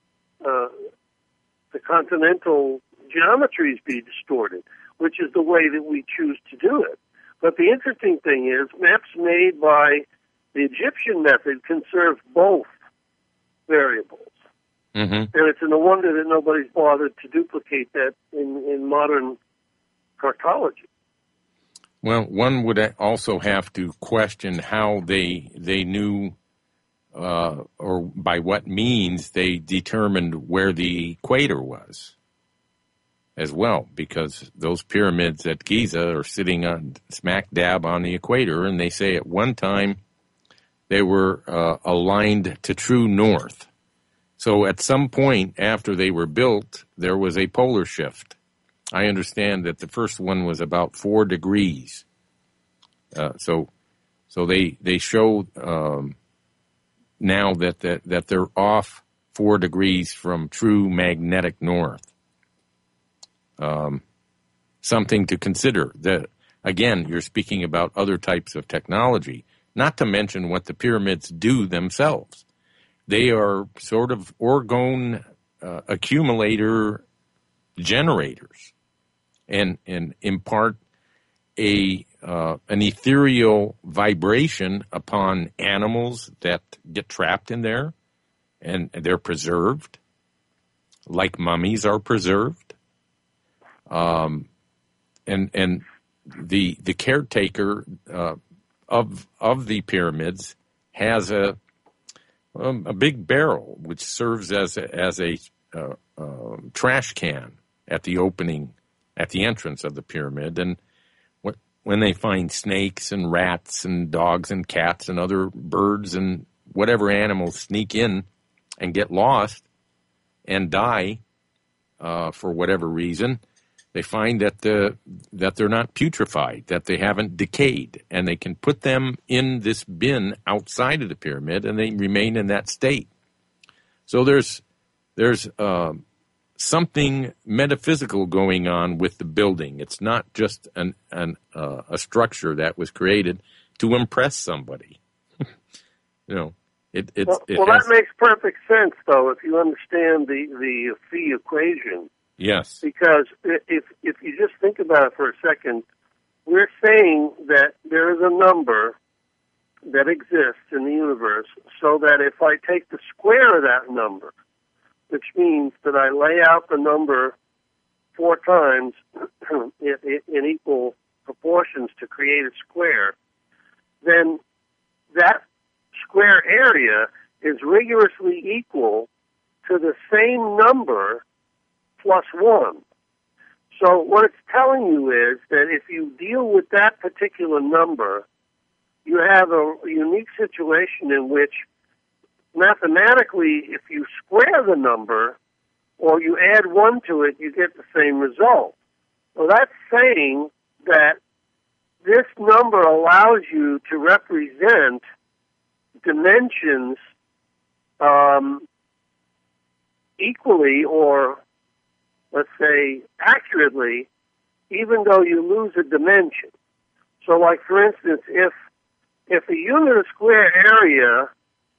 continental geometries be distorted, which is the way that we choose to do it. But the interesting thing is, maps made by the Egyptian method conserve both variables. Mm-hmm. And it's no wonder that nobody's bothered to duplicate that in modern cartology. Well, one would also have to question how they knew or by what means they determined where the equator was as well, because those pyramids at Giza are sitting on smack dab on the equator, and they say at one time they were aligned to true north. So at some point after they were built, there was a polar shift. I understand that the first one was about 4 degrees. So they show now that they're off 4 degrees from true magnetic north. Something to consider. That again, you're speaking about other types of technology, not to mention what the pyramids do themselves. They are sort of orgone accumulator generators, and impart an ethereal vibration upon animals that get trapped in there, and they're preserved, like mummies are preserved. And the caretaker of the pyramids has a big barrel which serves as a trash can at the opening, at the entrance of the pyramid. And when they find snakes and rats and dogs and cats and other birds and whatever animals sneak in and get lost and die for whatever reason, they find that they're not putrefied, that they haven't decayed, and they can put them in this bin outside of the pyramid, and they remain in that state. So there's something metaphysical going on with the building. It's not just a structure that was created to impress somebody. Well, that makes perfect sense, though, if you understand the phi equation. Yes. Because if you just think about it for a second, we're saying that there is a number that exists in the universe, so that if I take the square of that number, which means that I lay out the number 4 times in equal proportions to create a square, then that square area is rigorously equal to the same number plus 1. So what it's telling you is that if you deal with that particular number, you have a unique situation in which mathematically, if you square the number or you add 1 to it, you get the same result. Well, that's saying that this number allows you to represent dimensions equally, or let's say accurately, even though you lose a dimension. So, like, for instance, if a unit of square area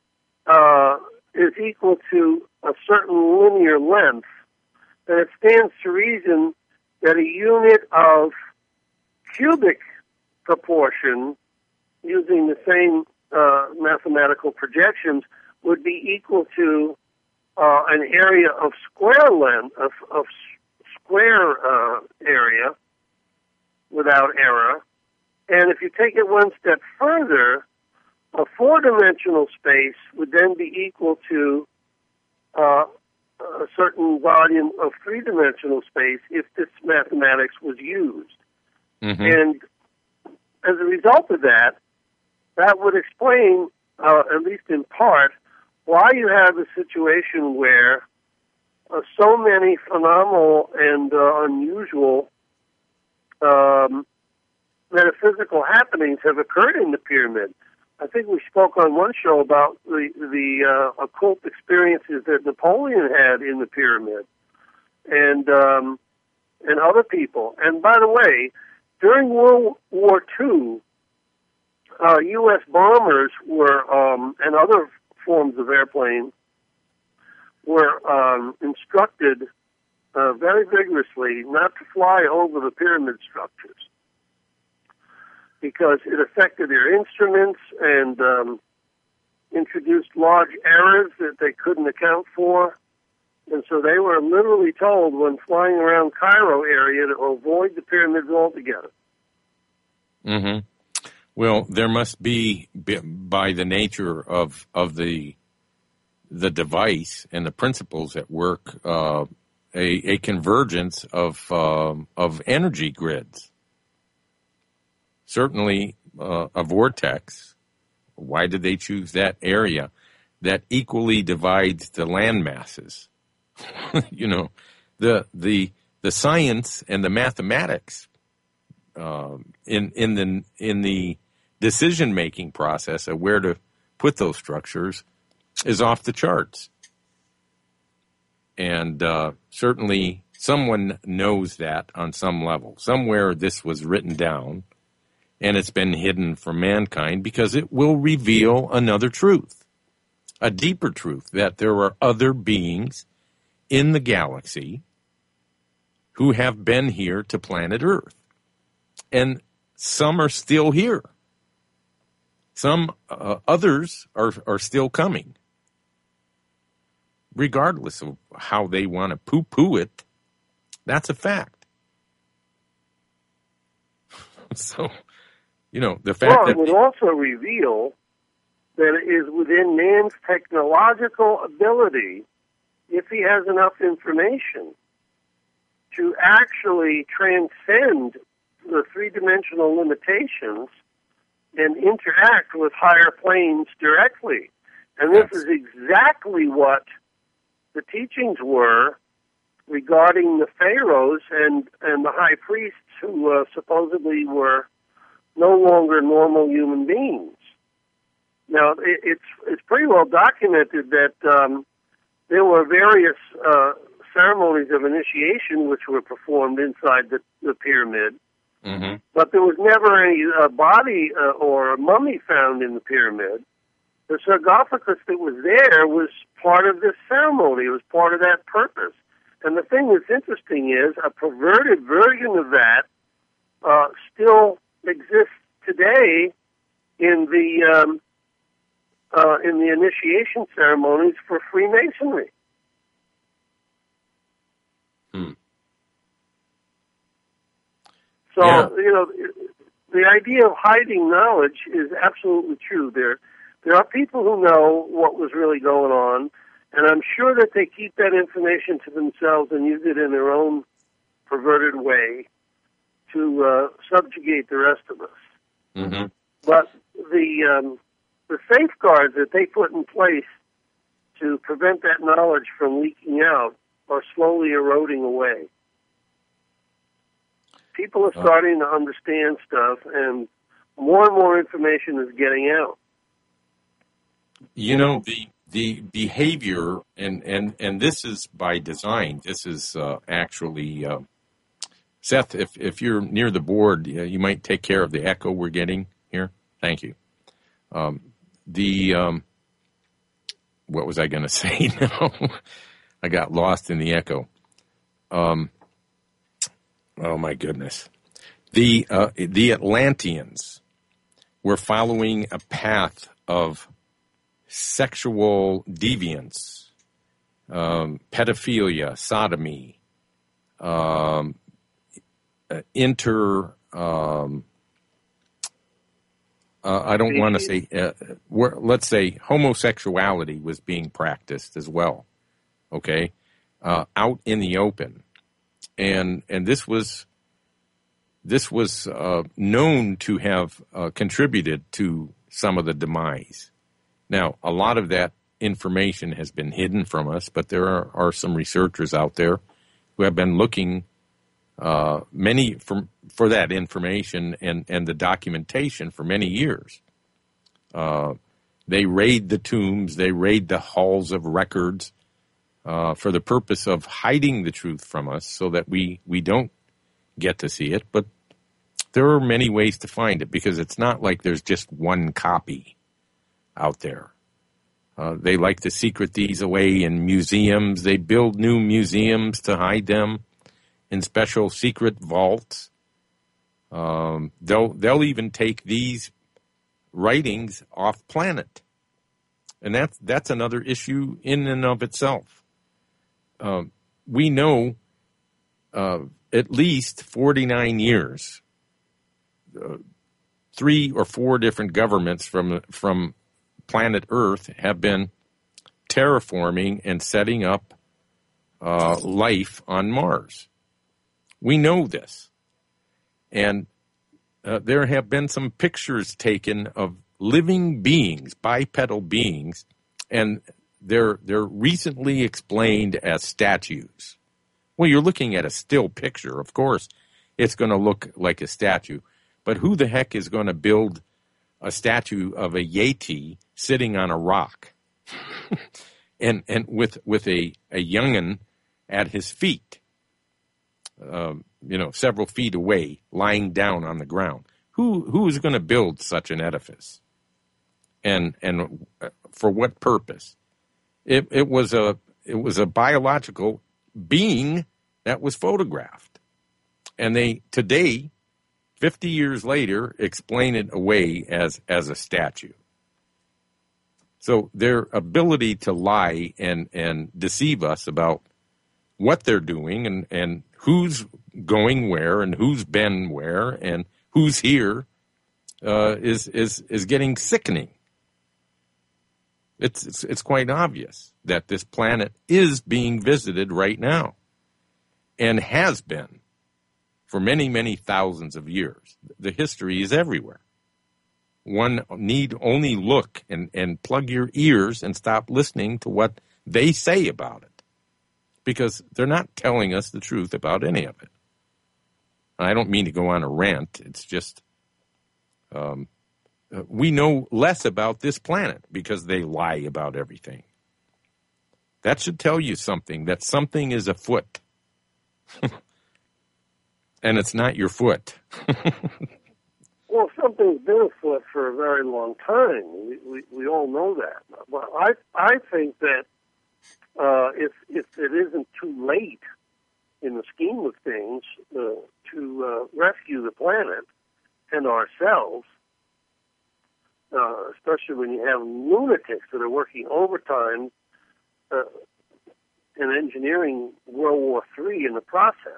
is equal to a certain linear length, then it stands to reason that a unit of cubic proportion, using the same mathematical projections, would be equal to an area of square length, of square area, without error. And if you take it one step further, a 4-dimensional space would then be equal to a certain volume of 3-dimensional space if this mathematics was used. Mm-hmm. And as a result of that, that would explain, at least in part, why you have a situation where so many phenomenal and unusual metaphysical happenings have occurred in the pyramid. I think we spoke on one show about the occult experiences that Napoleon had in the pyramid, and other people. And by the way, during World War II, U.S. bombers were and other forms of airplane were instructed very vigorously not to fly over the pyramid structures, because it affected their instruments and introduced large errors that they couldn't account for. And so they were literally told when flying around Cairo area to avoid the pyramids altogether. Mm-hmm. Well, there must be, by the nature of the device and the principles at work, a convergence of energy grids. Certainly, a vortex. Why did they choose that area that equally divides the land masses? You know, the science and the mathematics in the decision making process of where to put those structures is off the charts. And certainly, someone knows that on some level. Somewhere this was written down. And it's been hidden from mankind because it will reveal another truth, a deeper truth, that there are other beings in the galaxy who have been here to planet Earth. And some are still here. Some others are still coming. Regardless of how they want to poo-poo it, that's a fact. So... You know, the fact that... it would also reveal that it is within man's technological ability, if he has enough information, to actually transcend the three-dimensional limitations and interact with higher planes directly. And this is exactly what the teachings were regarding the pharaohs and the high priests who supposedly were no longer normal human beings. Now, it's pretty well documented that there were various ceremonies of initiation which were performed inside the pyramid, mm-hmm. but there was never any body or mummy found in the pyramid. The sarcophagus that was there was part of this ceremony. It was part of that purpose. And the thing that's interesting is a perverted version of that still exists today in the initiation ceremonies for Freemasonry. So, you know, the idea of hiding knowledge is absolutely true. There are people who know what was really going on, and I'm sure that they keep that information to themselves and use it in their own perverted way to subjugate the rest of us. Mm-hmm. But the safeguards that they put in place to prevent that knowledge from leaking out are slowly eroding away. People are starting to understand stuff, and more information is getting out. You know, the behavior, and this is by design. This is actually, Seth, if you're near the board, you might take care of the echo we're getting here. Thank you. What was I going to say now? I got lost in the echo. Oh my goodness. The Atlanteans were following a path of sexual deviance, pedophilia, sodomy, I don't want to say, let's say homosexuality was being practiced as well, okay, out in the open. And this was known to have contributed to some of the demise. Now, a lot of that information has been hidden from us, but there are some researchers out there who have been looking for that information and the documentation for many years. They raid the tombs, they raid the halls of records for the purpose of hiding the truth from us so that we don't get to see it. But there are many ways to find it because it's not like there's just one copy out there. They like to secret these away in museums. They build new museums to hide them in special secret vaults. They'll even take these writings off planet. And that's another issue in and of itself. We know at least 49 years, 3 or 4 different governments from planet Earth have been terraforming and setting up life on Mars. We know this. And there have been some pictures taken of living beings, bipedal beings, and they're recently explained as statues. Well, you're looking at a still picture. Of course, it's going to look like a statue. But who the heck is going to build a statue of a Yeti sitting on a rock and with a youngin at his feet, several feet away, lying down on the ground? Who is going to build such an edifice? And for what purpose? It was a biological being that was photographed, and they today, 50 years later, explain it away as a statue. So their ability to lie and deceive us about what they're doing and who's going where and who's been where and who's here is getting sickening. It's quite obvious that this planet is being visited right now and has been for many, many thousands of years. The history is everywhere. One need only look and plug your ears and stop listening to what they say about it, because they're not telling us the truth about any of it. I don't mean to go on a rant. It's just we know less about this planet because they lie about everything. That should tell you something, that something is afoot. And it's not your foot. Well, something's been afoot for a very long time. We all know that. But I think that if it isn't too late in the scheme of things to rescue the planet and ourselves, especially when you have lunatics that are working overtime and engineering World War III in the process.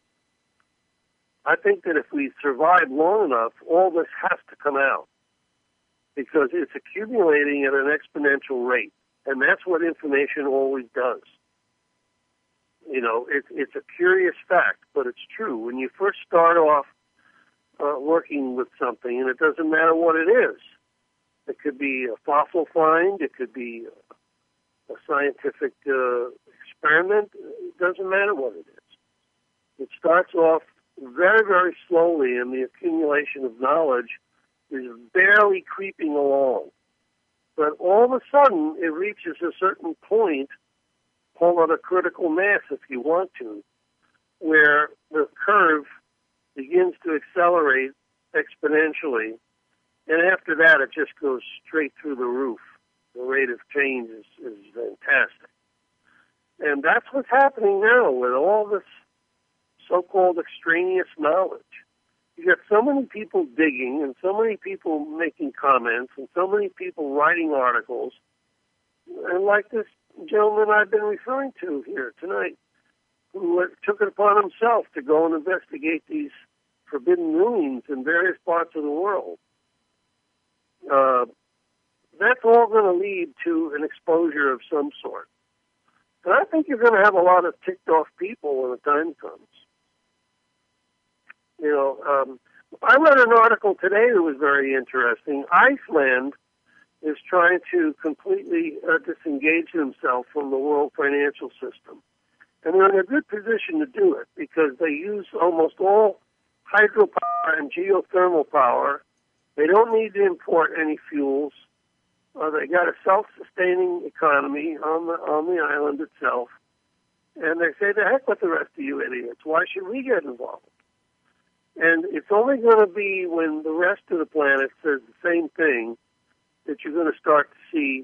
I think that if we survive long enough, all this has to come out because it's accumulating at an exponential rate, and that's what information always does. You know, it's a curious fact, but it's true. When you first start off working with something, and it doesn't matter what it is, it could be a fossil find, it could be a scientific experiment, it doesn't matter what it is. It starts off very, very slowly, and the accumulation of knowledge is barely creeping along. But all of a sudden, it reaches a certain point, call it a critical mass if you want to, where the curve begins to accelerate exponentially, and after that, it just goes straight through the roof. The rate of change is fantastic. And that's what's happening now with all this so-called extraneous knowledge. You got so many people digging and so many people making comments and so many people writing articles, and like this gentleman I've been referring to here tonight, who took it upon himself to go and investigate these forbidden ruins in various parts of the world. That's all going to lead to an exposure of some sort. And I think you're going to have a lot of ticked-off people when the time comes. You know, I read an article today that was very interesting. Iceland is trying to completely disengage himself from the world financial system. And they're in a good position to do it because they use almost all hydropower and geothermal power. They don't need to import any fuels. They got a self-sustaining economy on the island itself. And they say, the heck with the rest of you idiots. Why should we get involved? And it's only going to be when the rest of the planet says the same thing that you're going to start to see,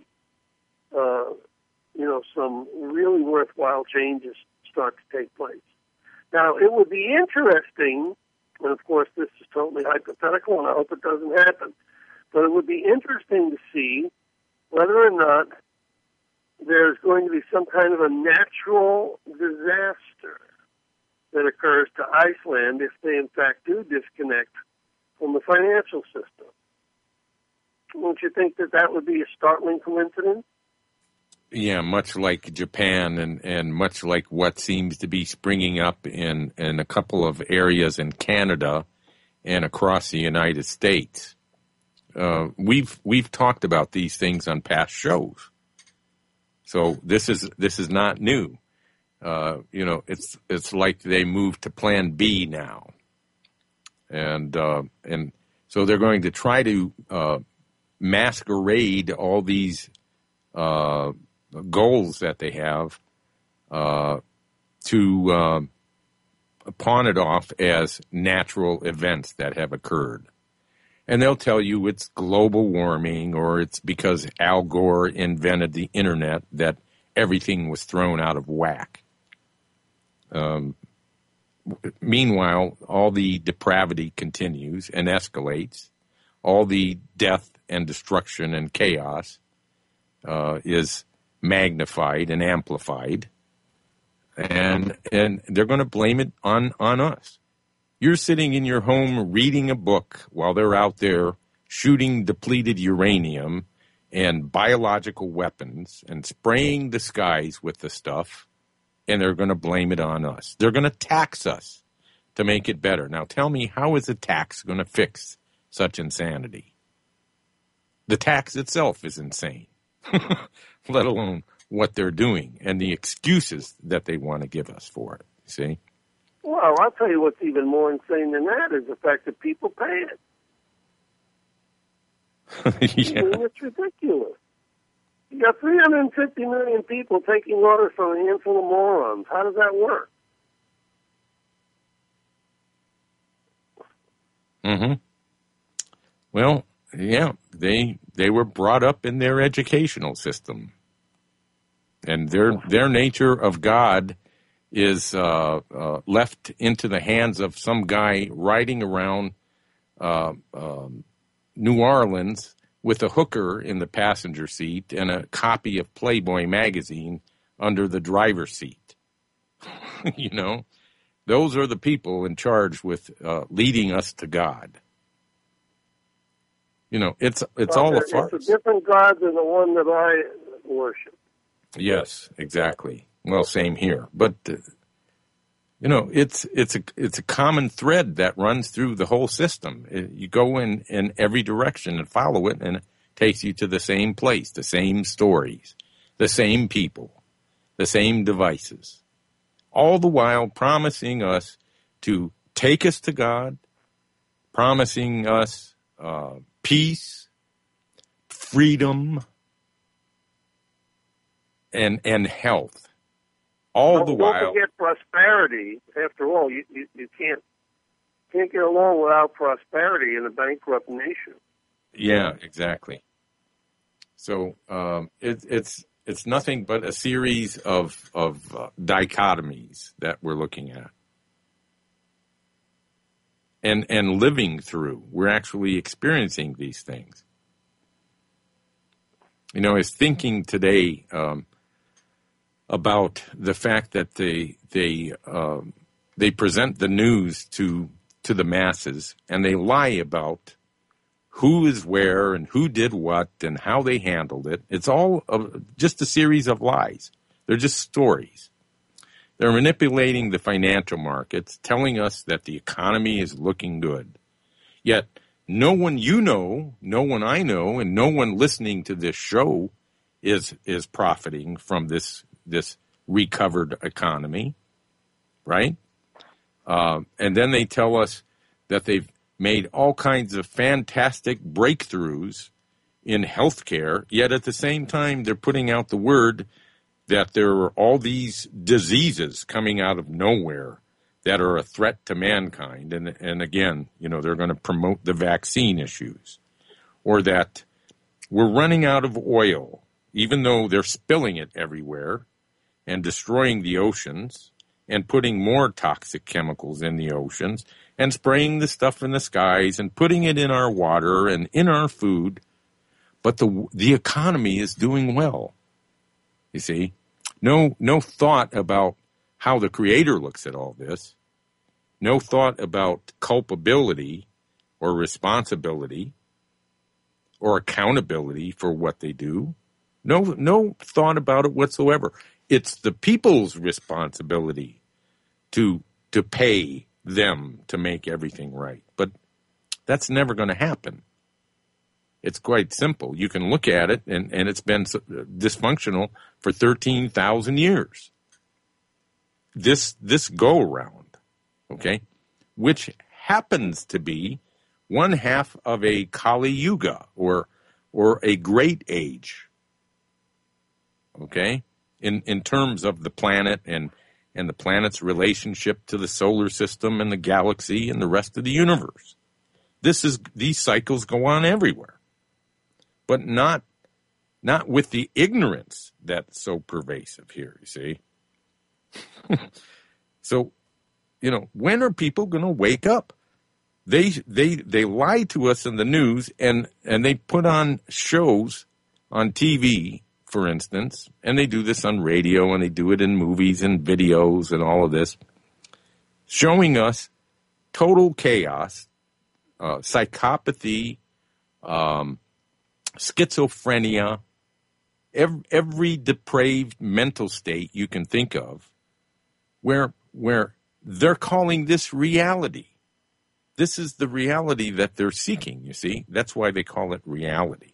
some really worthwhile changes start to take place. Now, it would be interesting, and of course this is totally hypothetical, and I hope it doesn't happen, but it would be interesting to see whether or not there's going to be some kind of a natural disaster that occurs to Iceland if they in fact do disconnect from the financial system. Don't you think that would be a startling coincidence? Yeah, much like Japan and much like what seems to be springing up in a couple of areas in Canada and across the United States. We've talked about these things on past shows. So this is not new. It's like they moved to Plan B now. And so they're going to try to masquerade all these goals that they have to pawn it off as natural events that have occurred. And they'll tell you it's global warming or it's because Al Gore invented the internet that everything was thrown out of whack. Meanwhile, all the depravity continues and escalates. All the death and destruction and chaos is magnified and amplified, and they're going to blame it on us. You're sitting in your home reading a book while they're out there shooting depleted uranium and biological weapons and spraying the skies with the stuff, and they're going to blame it on us. They're going to tax us to make it better. Now tell me, how is a tax going to fix such insanity? The tax itself is insane. Let alone what they're doing and the excuses that they want to give us for it, see? Well, I'll tell you what's even more insane than that is the fact that people pay it. Yeah. I mean, it's ridiculous. You got 350 million people taking orders from a handful of morons. How does that work? Mm-hmm. Well, yeah, they were brought up in their educational system. And their nature of God is left into the hands of some guy riding around New Orleans with a hooker in the passenger seat and a copy of Playboy magazine under the driver's seat. You know, those are the people in charge with leading us to God. You know, it's all a farce. It's a different God than the one that I worship. Yes, exactly. Well, same here. But you know, it's a common thread that runs through the whole system. You go in every direction and follow it, and it takes you to the same place, the same stories, the same people, the same devices, all the while promising us to take us to God, promising us peace, freedom, and health. All the while. Don't forget prosperity. After all, you can't get along without prosperity in a bankrupt nation. Yeah, exactly. So it's nothing but a series of dichotomies that we're looking at. And living through. We're actually experiencing these things. You know, I was thinking today about the fact that they present the news to the masses, and they lie about who is where and who did what and how they handled it. It's all just a series of lies. They're just stories. They're manipulating the financial markets, telling us that the economy is looking good. Yet no one you know, no one I know, and no one listening to this show is profiting from this recovered economy, right? And then they tell us that they've made all kinds of fantastic breakthroughs in healthcare, yet at the same time they're putting out the word that there are all these diseases coming out of nowhere that are a threat to mankind. And again, they're going to promote the vaccine issues, or that we're running out of oil, even though they're spilling it everywhere and destroying the oceans and putting more toxic chemicals in the oceans and spraying the stuff in the skies and putting it in our water and in our food. But the economy is doing well. You see, no thought about how the Creator looks at all this. No thought about culpability or responsibility or accountability for what they do. No thought about it whatsoever. It's the people's responsibility to pay them to make everything right. But that's never going to happen. It's quite simple. You can look at it, and it's been dysfunctional for 13,000 years. This go-around, okay, which happens to be one half of a Kali Yuga, or a great age, okay, in terms of the planet and the planet's relationship to the solar system and the galaxy and the rest of the universe. These cycles go on everywhere, but not with the ignorance that's so pervasive here, you see. So, when are people going to wake up? They lie to us in the news, and they put on shows on TV, for instance, and they do this on radio, and they do it in movies and videos and all of this, showing us total chaos, psychopathy, schizophrenia, every depraved mental state you can think of, where they're calling this reality. This is the reality that they're seeking, you see. That's why they call it reality.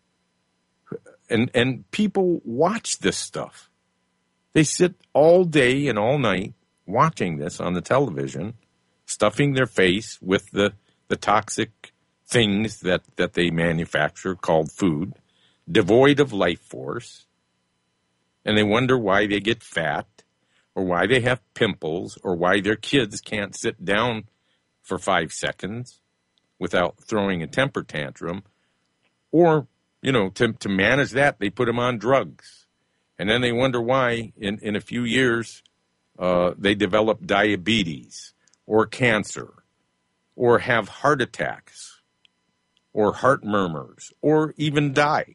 And people watch this stuff. They sit all day and all night watching this on the television, stuffing their face with the toxic things that they manufacture called food, devoid of life force, and they wonder why they get fat, or why they have pimples, or why their kids can't sit down for 5 seconds without throwing a temper tantrum, or, to manage that, they put them on drugs. And then they wonder why in a few years they develop diabetes or cancer or have heart attacks or heart murmurs or even die.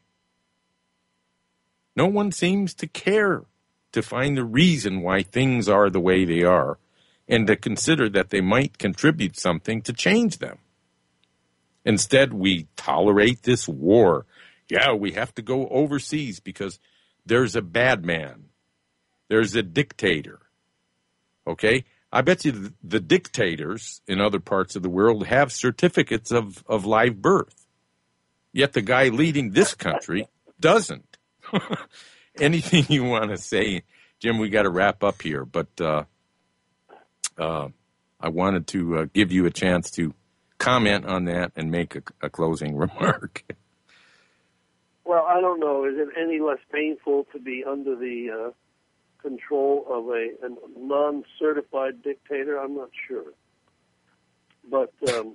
No one seems to care to find the reason why things are the way they are and to consider that they might contribute something to change them. Instead, we tolerate this war. Yeah, we have to go overseas because there's a bad man. There's a dictator. Okay? I bet you the dictators in other parts of the world have certificates of live birth. Yet the guy leading this country doesn't. Anything you want to say, Jim, we got to wrap up here. But I wanted to give you a chance to comment on that and make a closing remark. Well, I don't know. Is it any less painful to be under the control of a non-certified dictator? I'm not sure. But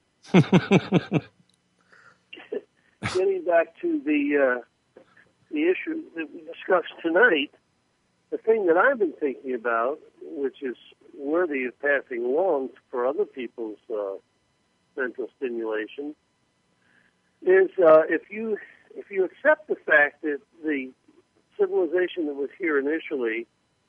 getting back to the issue that we discussed tonight, the thing that I've been thinking about, which is worthy of passing along for other people's mental stimulation, is if you accept the fact that the civilization that was here initially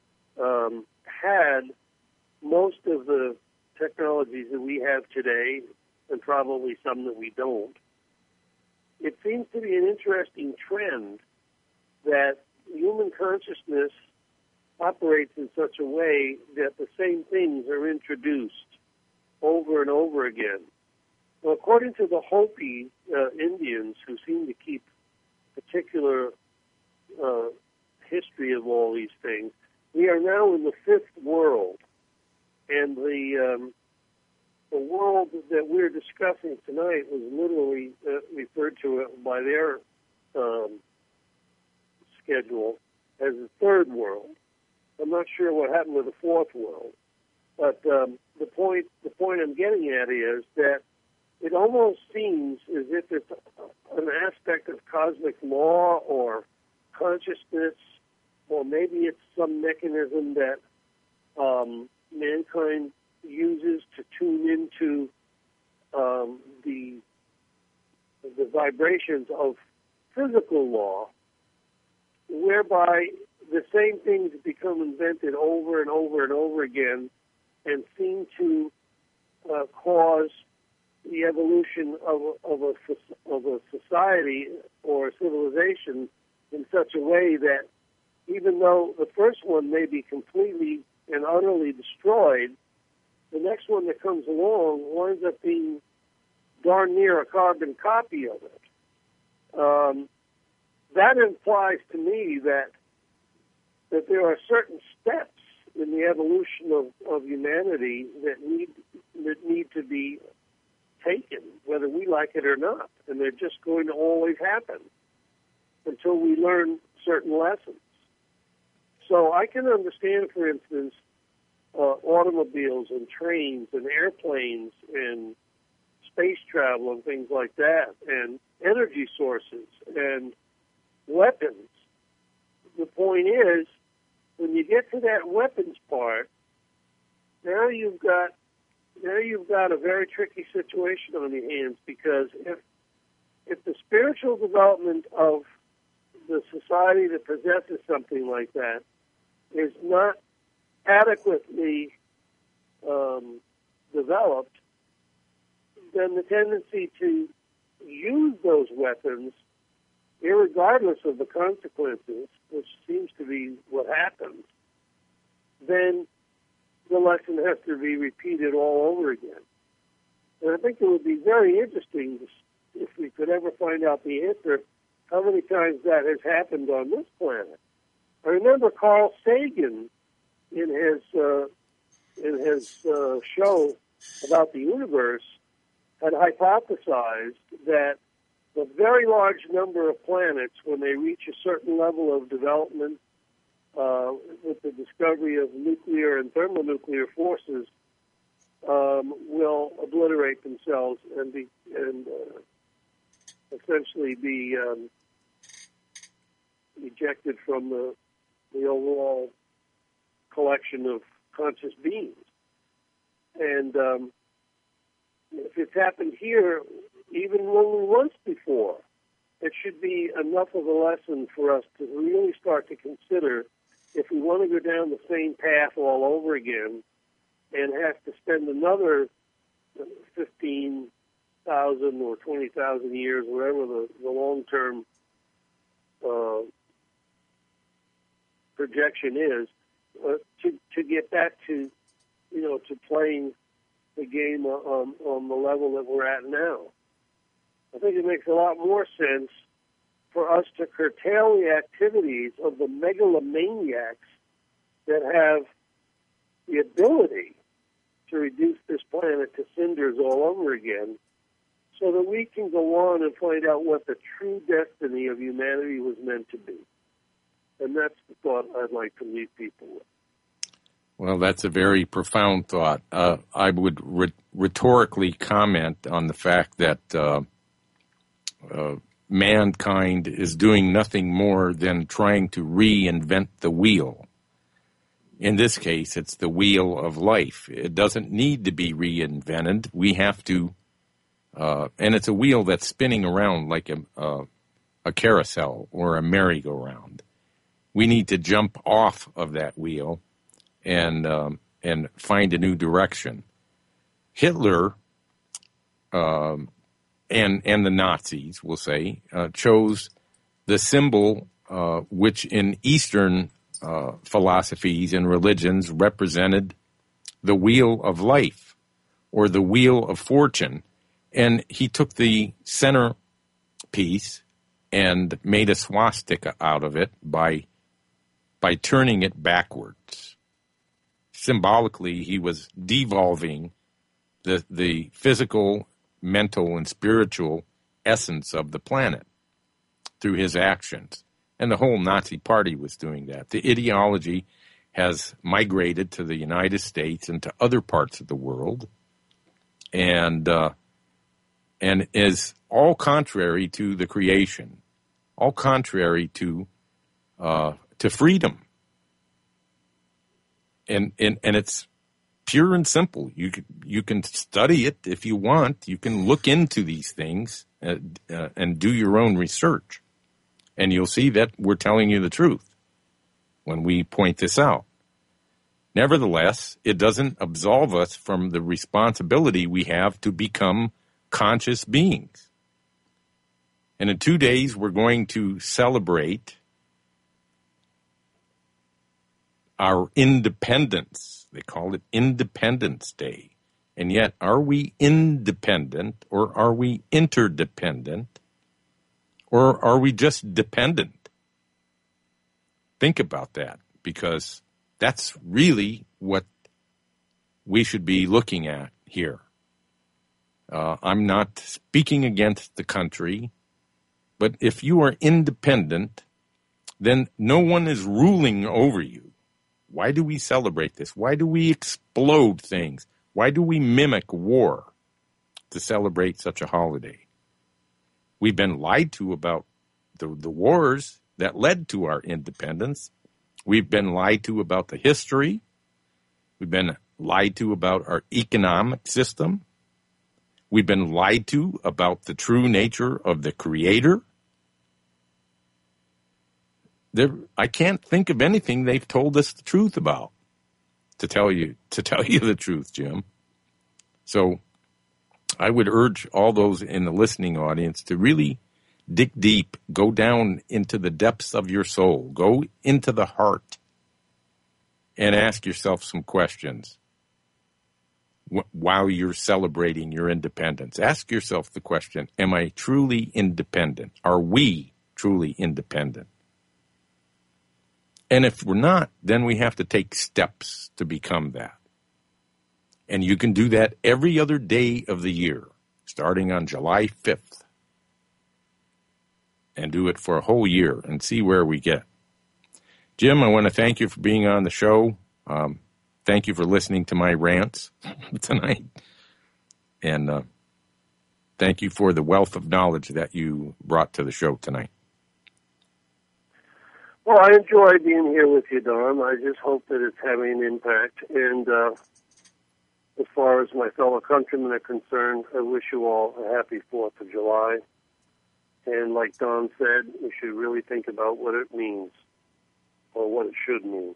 had most of the technologies that we have today, and probably some that we don't, it seems to be an interesting trend that human consciousness operates in such a way that the same things are introduced over and over again. Well, according to the Hopi Indians, who seem to keep particular history of all these things, we are now in the fifth world, and the world that we're discussing tonight was literally referred to by their schedule as the third world. I'm not sure what happened to the fourth world, but the point I'm getting at is that it almost seems as if it's an aspect of cosmic law or consciousness, or maybe it's some mechanism that mankind uses to tune into the vibrations of physical law, whereby the same things become invented over and over and over again and seem to cause the evolution of a society or a civilization in such a way that even though the first one may be completely and utterly destroyed, the next one that comes along winds up being darn near a carbon copy of it. That implies to me that there are certain steps in the evolution of humanity that need to be taken, whether we like it or not, and they're just going to always happen until we learn certain lessons. So I can understand, for instance, automobiles and trains and airplanes and space travel and things like that, and energy sources and weapons. The point is, when you get to that weapons part, now you've got a very tricky situation on your hands, because if the spiritual development of the society that possesses something like that is not adequately developed, then the tendency to use those weapons, irregardless of the consequences, which seems to be what happens, then the lesson has to be repeated all over again. And I think it would be very interesting if we could ever find out the answer, how many times that has happened on this planet. I remember Carl Sagan in his show about the universe had hypothesized that the very large number of planets, when they reach a certain level of development with the discovery of nuclear and thermonuclear forces, will obliterate themselves and essentially be ejected from the overall collection of conscious beings. And if it's happened here, even only once before, it should be enough of a lesson for us to really start to consider if we want to go down the same path all over again and have to spend another 15,000 or 20,000 years, whatever the long-term projection is, to get back to playing the game on the level that we're at now. I think it makes a lot more sense for us to curtail the activities of the megalomaniacs that have the ability to reduce this planet to cinders all over again, so that we can go on and find out what the true destiny of humanity was meant to be. And that's the thought I'd like to leave people with. Well, that's a very profound thought. I would rhetorically comment on the fact that mankind is doing nothing more than trying to reinvent the wheel. In this case, it's the wheel of life. It doesn't need to be reinvented. We have to, and it's a wheel that's spinning around like a carousel or a merry-go-round. We need to jump off of that wheel and find a new direction. Hitler and the Nazis, we'll say, chose the symbol which in Eastern philosophies and religions represented the wheel of life or the wheel of fortune, And he took the center piece and made a swastika out of it by turning it backwards. Symbolically, he was devolving the physical, mental, and spiritual essence of the planet through his actions. And the whole Nazi Party was doing that. The ideology has migrated to the United States and to other parts of the world, and is all contrary to the creation, all contrary to freedom. And it's pure and simple. You can study it if you want. You can look into these things and do your own research, and you'll see that we're telling you the truth when we point this out. Nevertheless, it doesn't absolve us from the responsibility we have to become conscious beings. And in 2 days, we're going to celebrate our independence. They call it Independence Day. And yet, are we independent, or are we interdependent, or are we just dependent? Think about that, because that's really what we should be looking at here. I'm not speaking against the country, but if you are independent, then no one is ruling over you. Why do we celebrate this? Why do we explode things? Why do we mimic war to celebrate such a holiday? We've been lied to about the wars that led to our independence. We've been lied to about the history. We've been lied to about our economic system. We've been lied to about the true nature of the Creator. I can't think of anything they've told us the truth about, to tell you the truth, Jim. So I would urge all those in the listening audience to really dig deep, go down into the depths of your soul, go into the heart, and ask yourself some questions while you're celebrating your independence. Ask yourself the question, am I truly independent? Are we truly independent? And if we're not, then we have to take steps to become that. And you can do that every other day of the year, starting on July 5th. And do it for a whole year and see where we get. Jim, I want to thank you for being on the show. Thank you for listening to my rants tonight. And thank you for the wealth of knowledge that you brought to the show tonight. Well, I enjoy being here with you, Don. I just hope that it's having an impact. And as far as my fellow countrymen are concerned, I wish you all a happy 4th of July. And like Don said, we should really think about what it means, or what it should mean.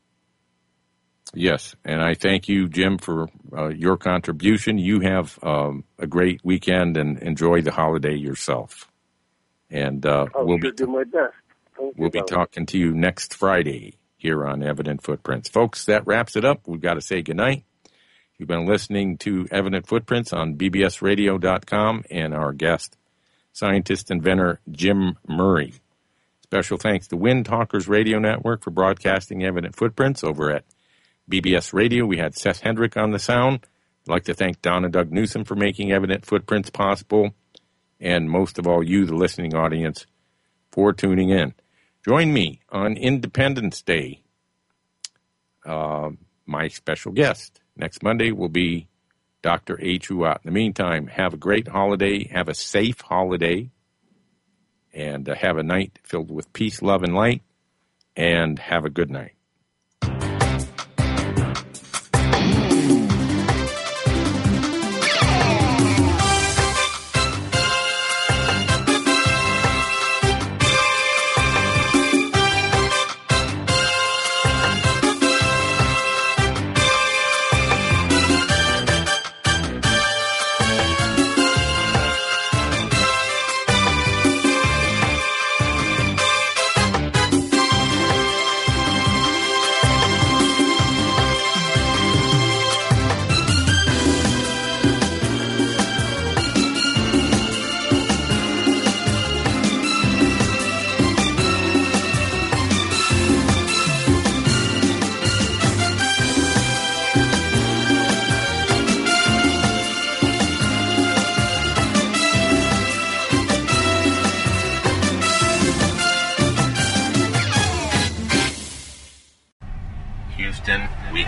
Yes, and I thank you, Jim, for your contribution. You have a great weekend and enjoy the holiday yourself. And we'll do my best. We'll be talking to you next Friday here on Evident Footprints. Folks, that wraps it up. We've got to say goodnight. You've been listening to Evident Footprints on bbsradio.com and our guest, scientist inventor Jim Murray. Special thanks to Wind Talkers Radio Network for broadcasting Evident Footprints over at BBS Radio. We had Seth Hendrick on the sound. I'd like to thank Don and Doug Newsom for making Evident Footprints possible, and most of all you, the listening audience, for tuning in. Join me on Independence Day. My special guest next Monday will be Dr. H. Huat. In the meantime, have a great holiday, have a safe holiday, and have a night filled with peace, love, and light, and have a good night.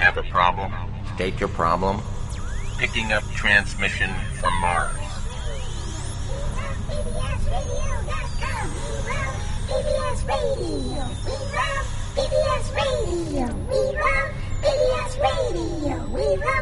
have a problem? State your problem. Picking up transmission from Mars. PBS Radio. We love PBS Radio. We love PBS Radio. We love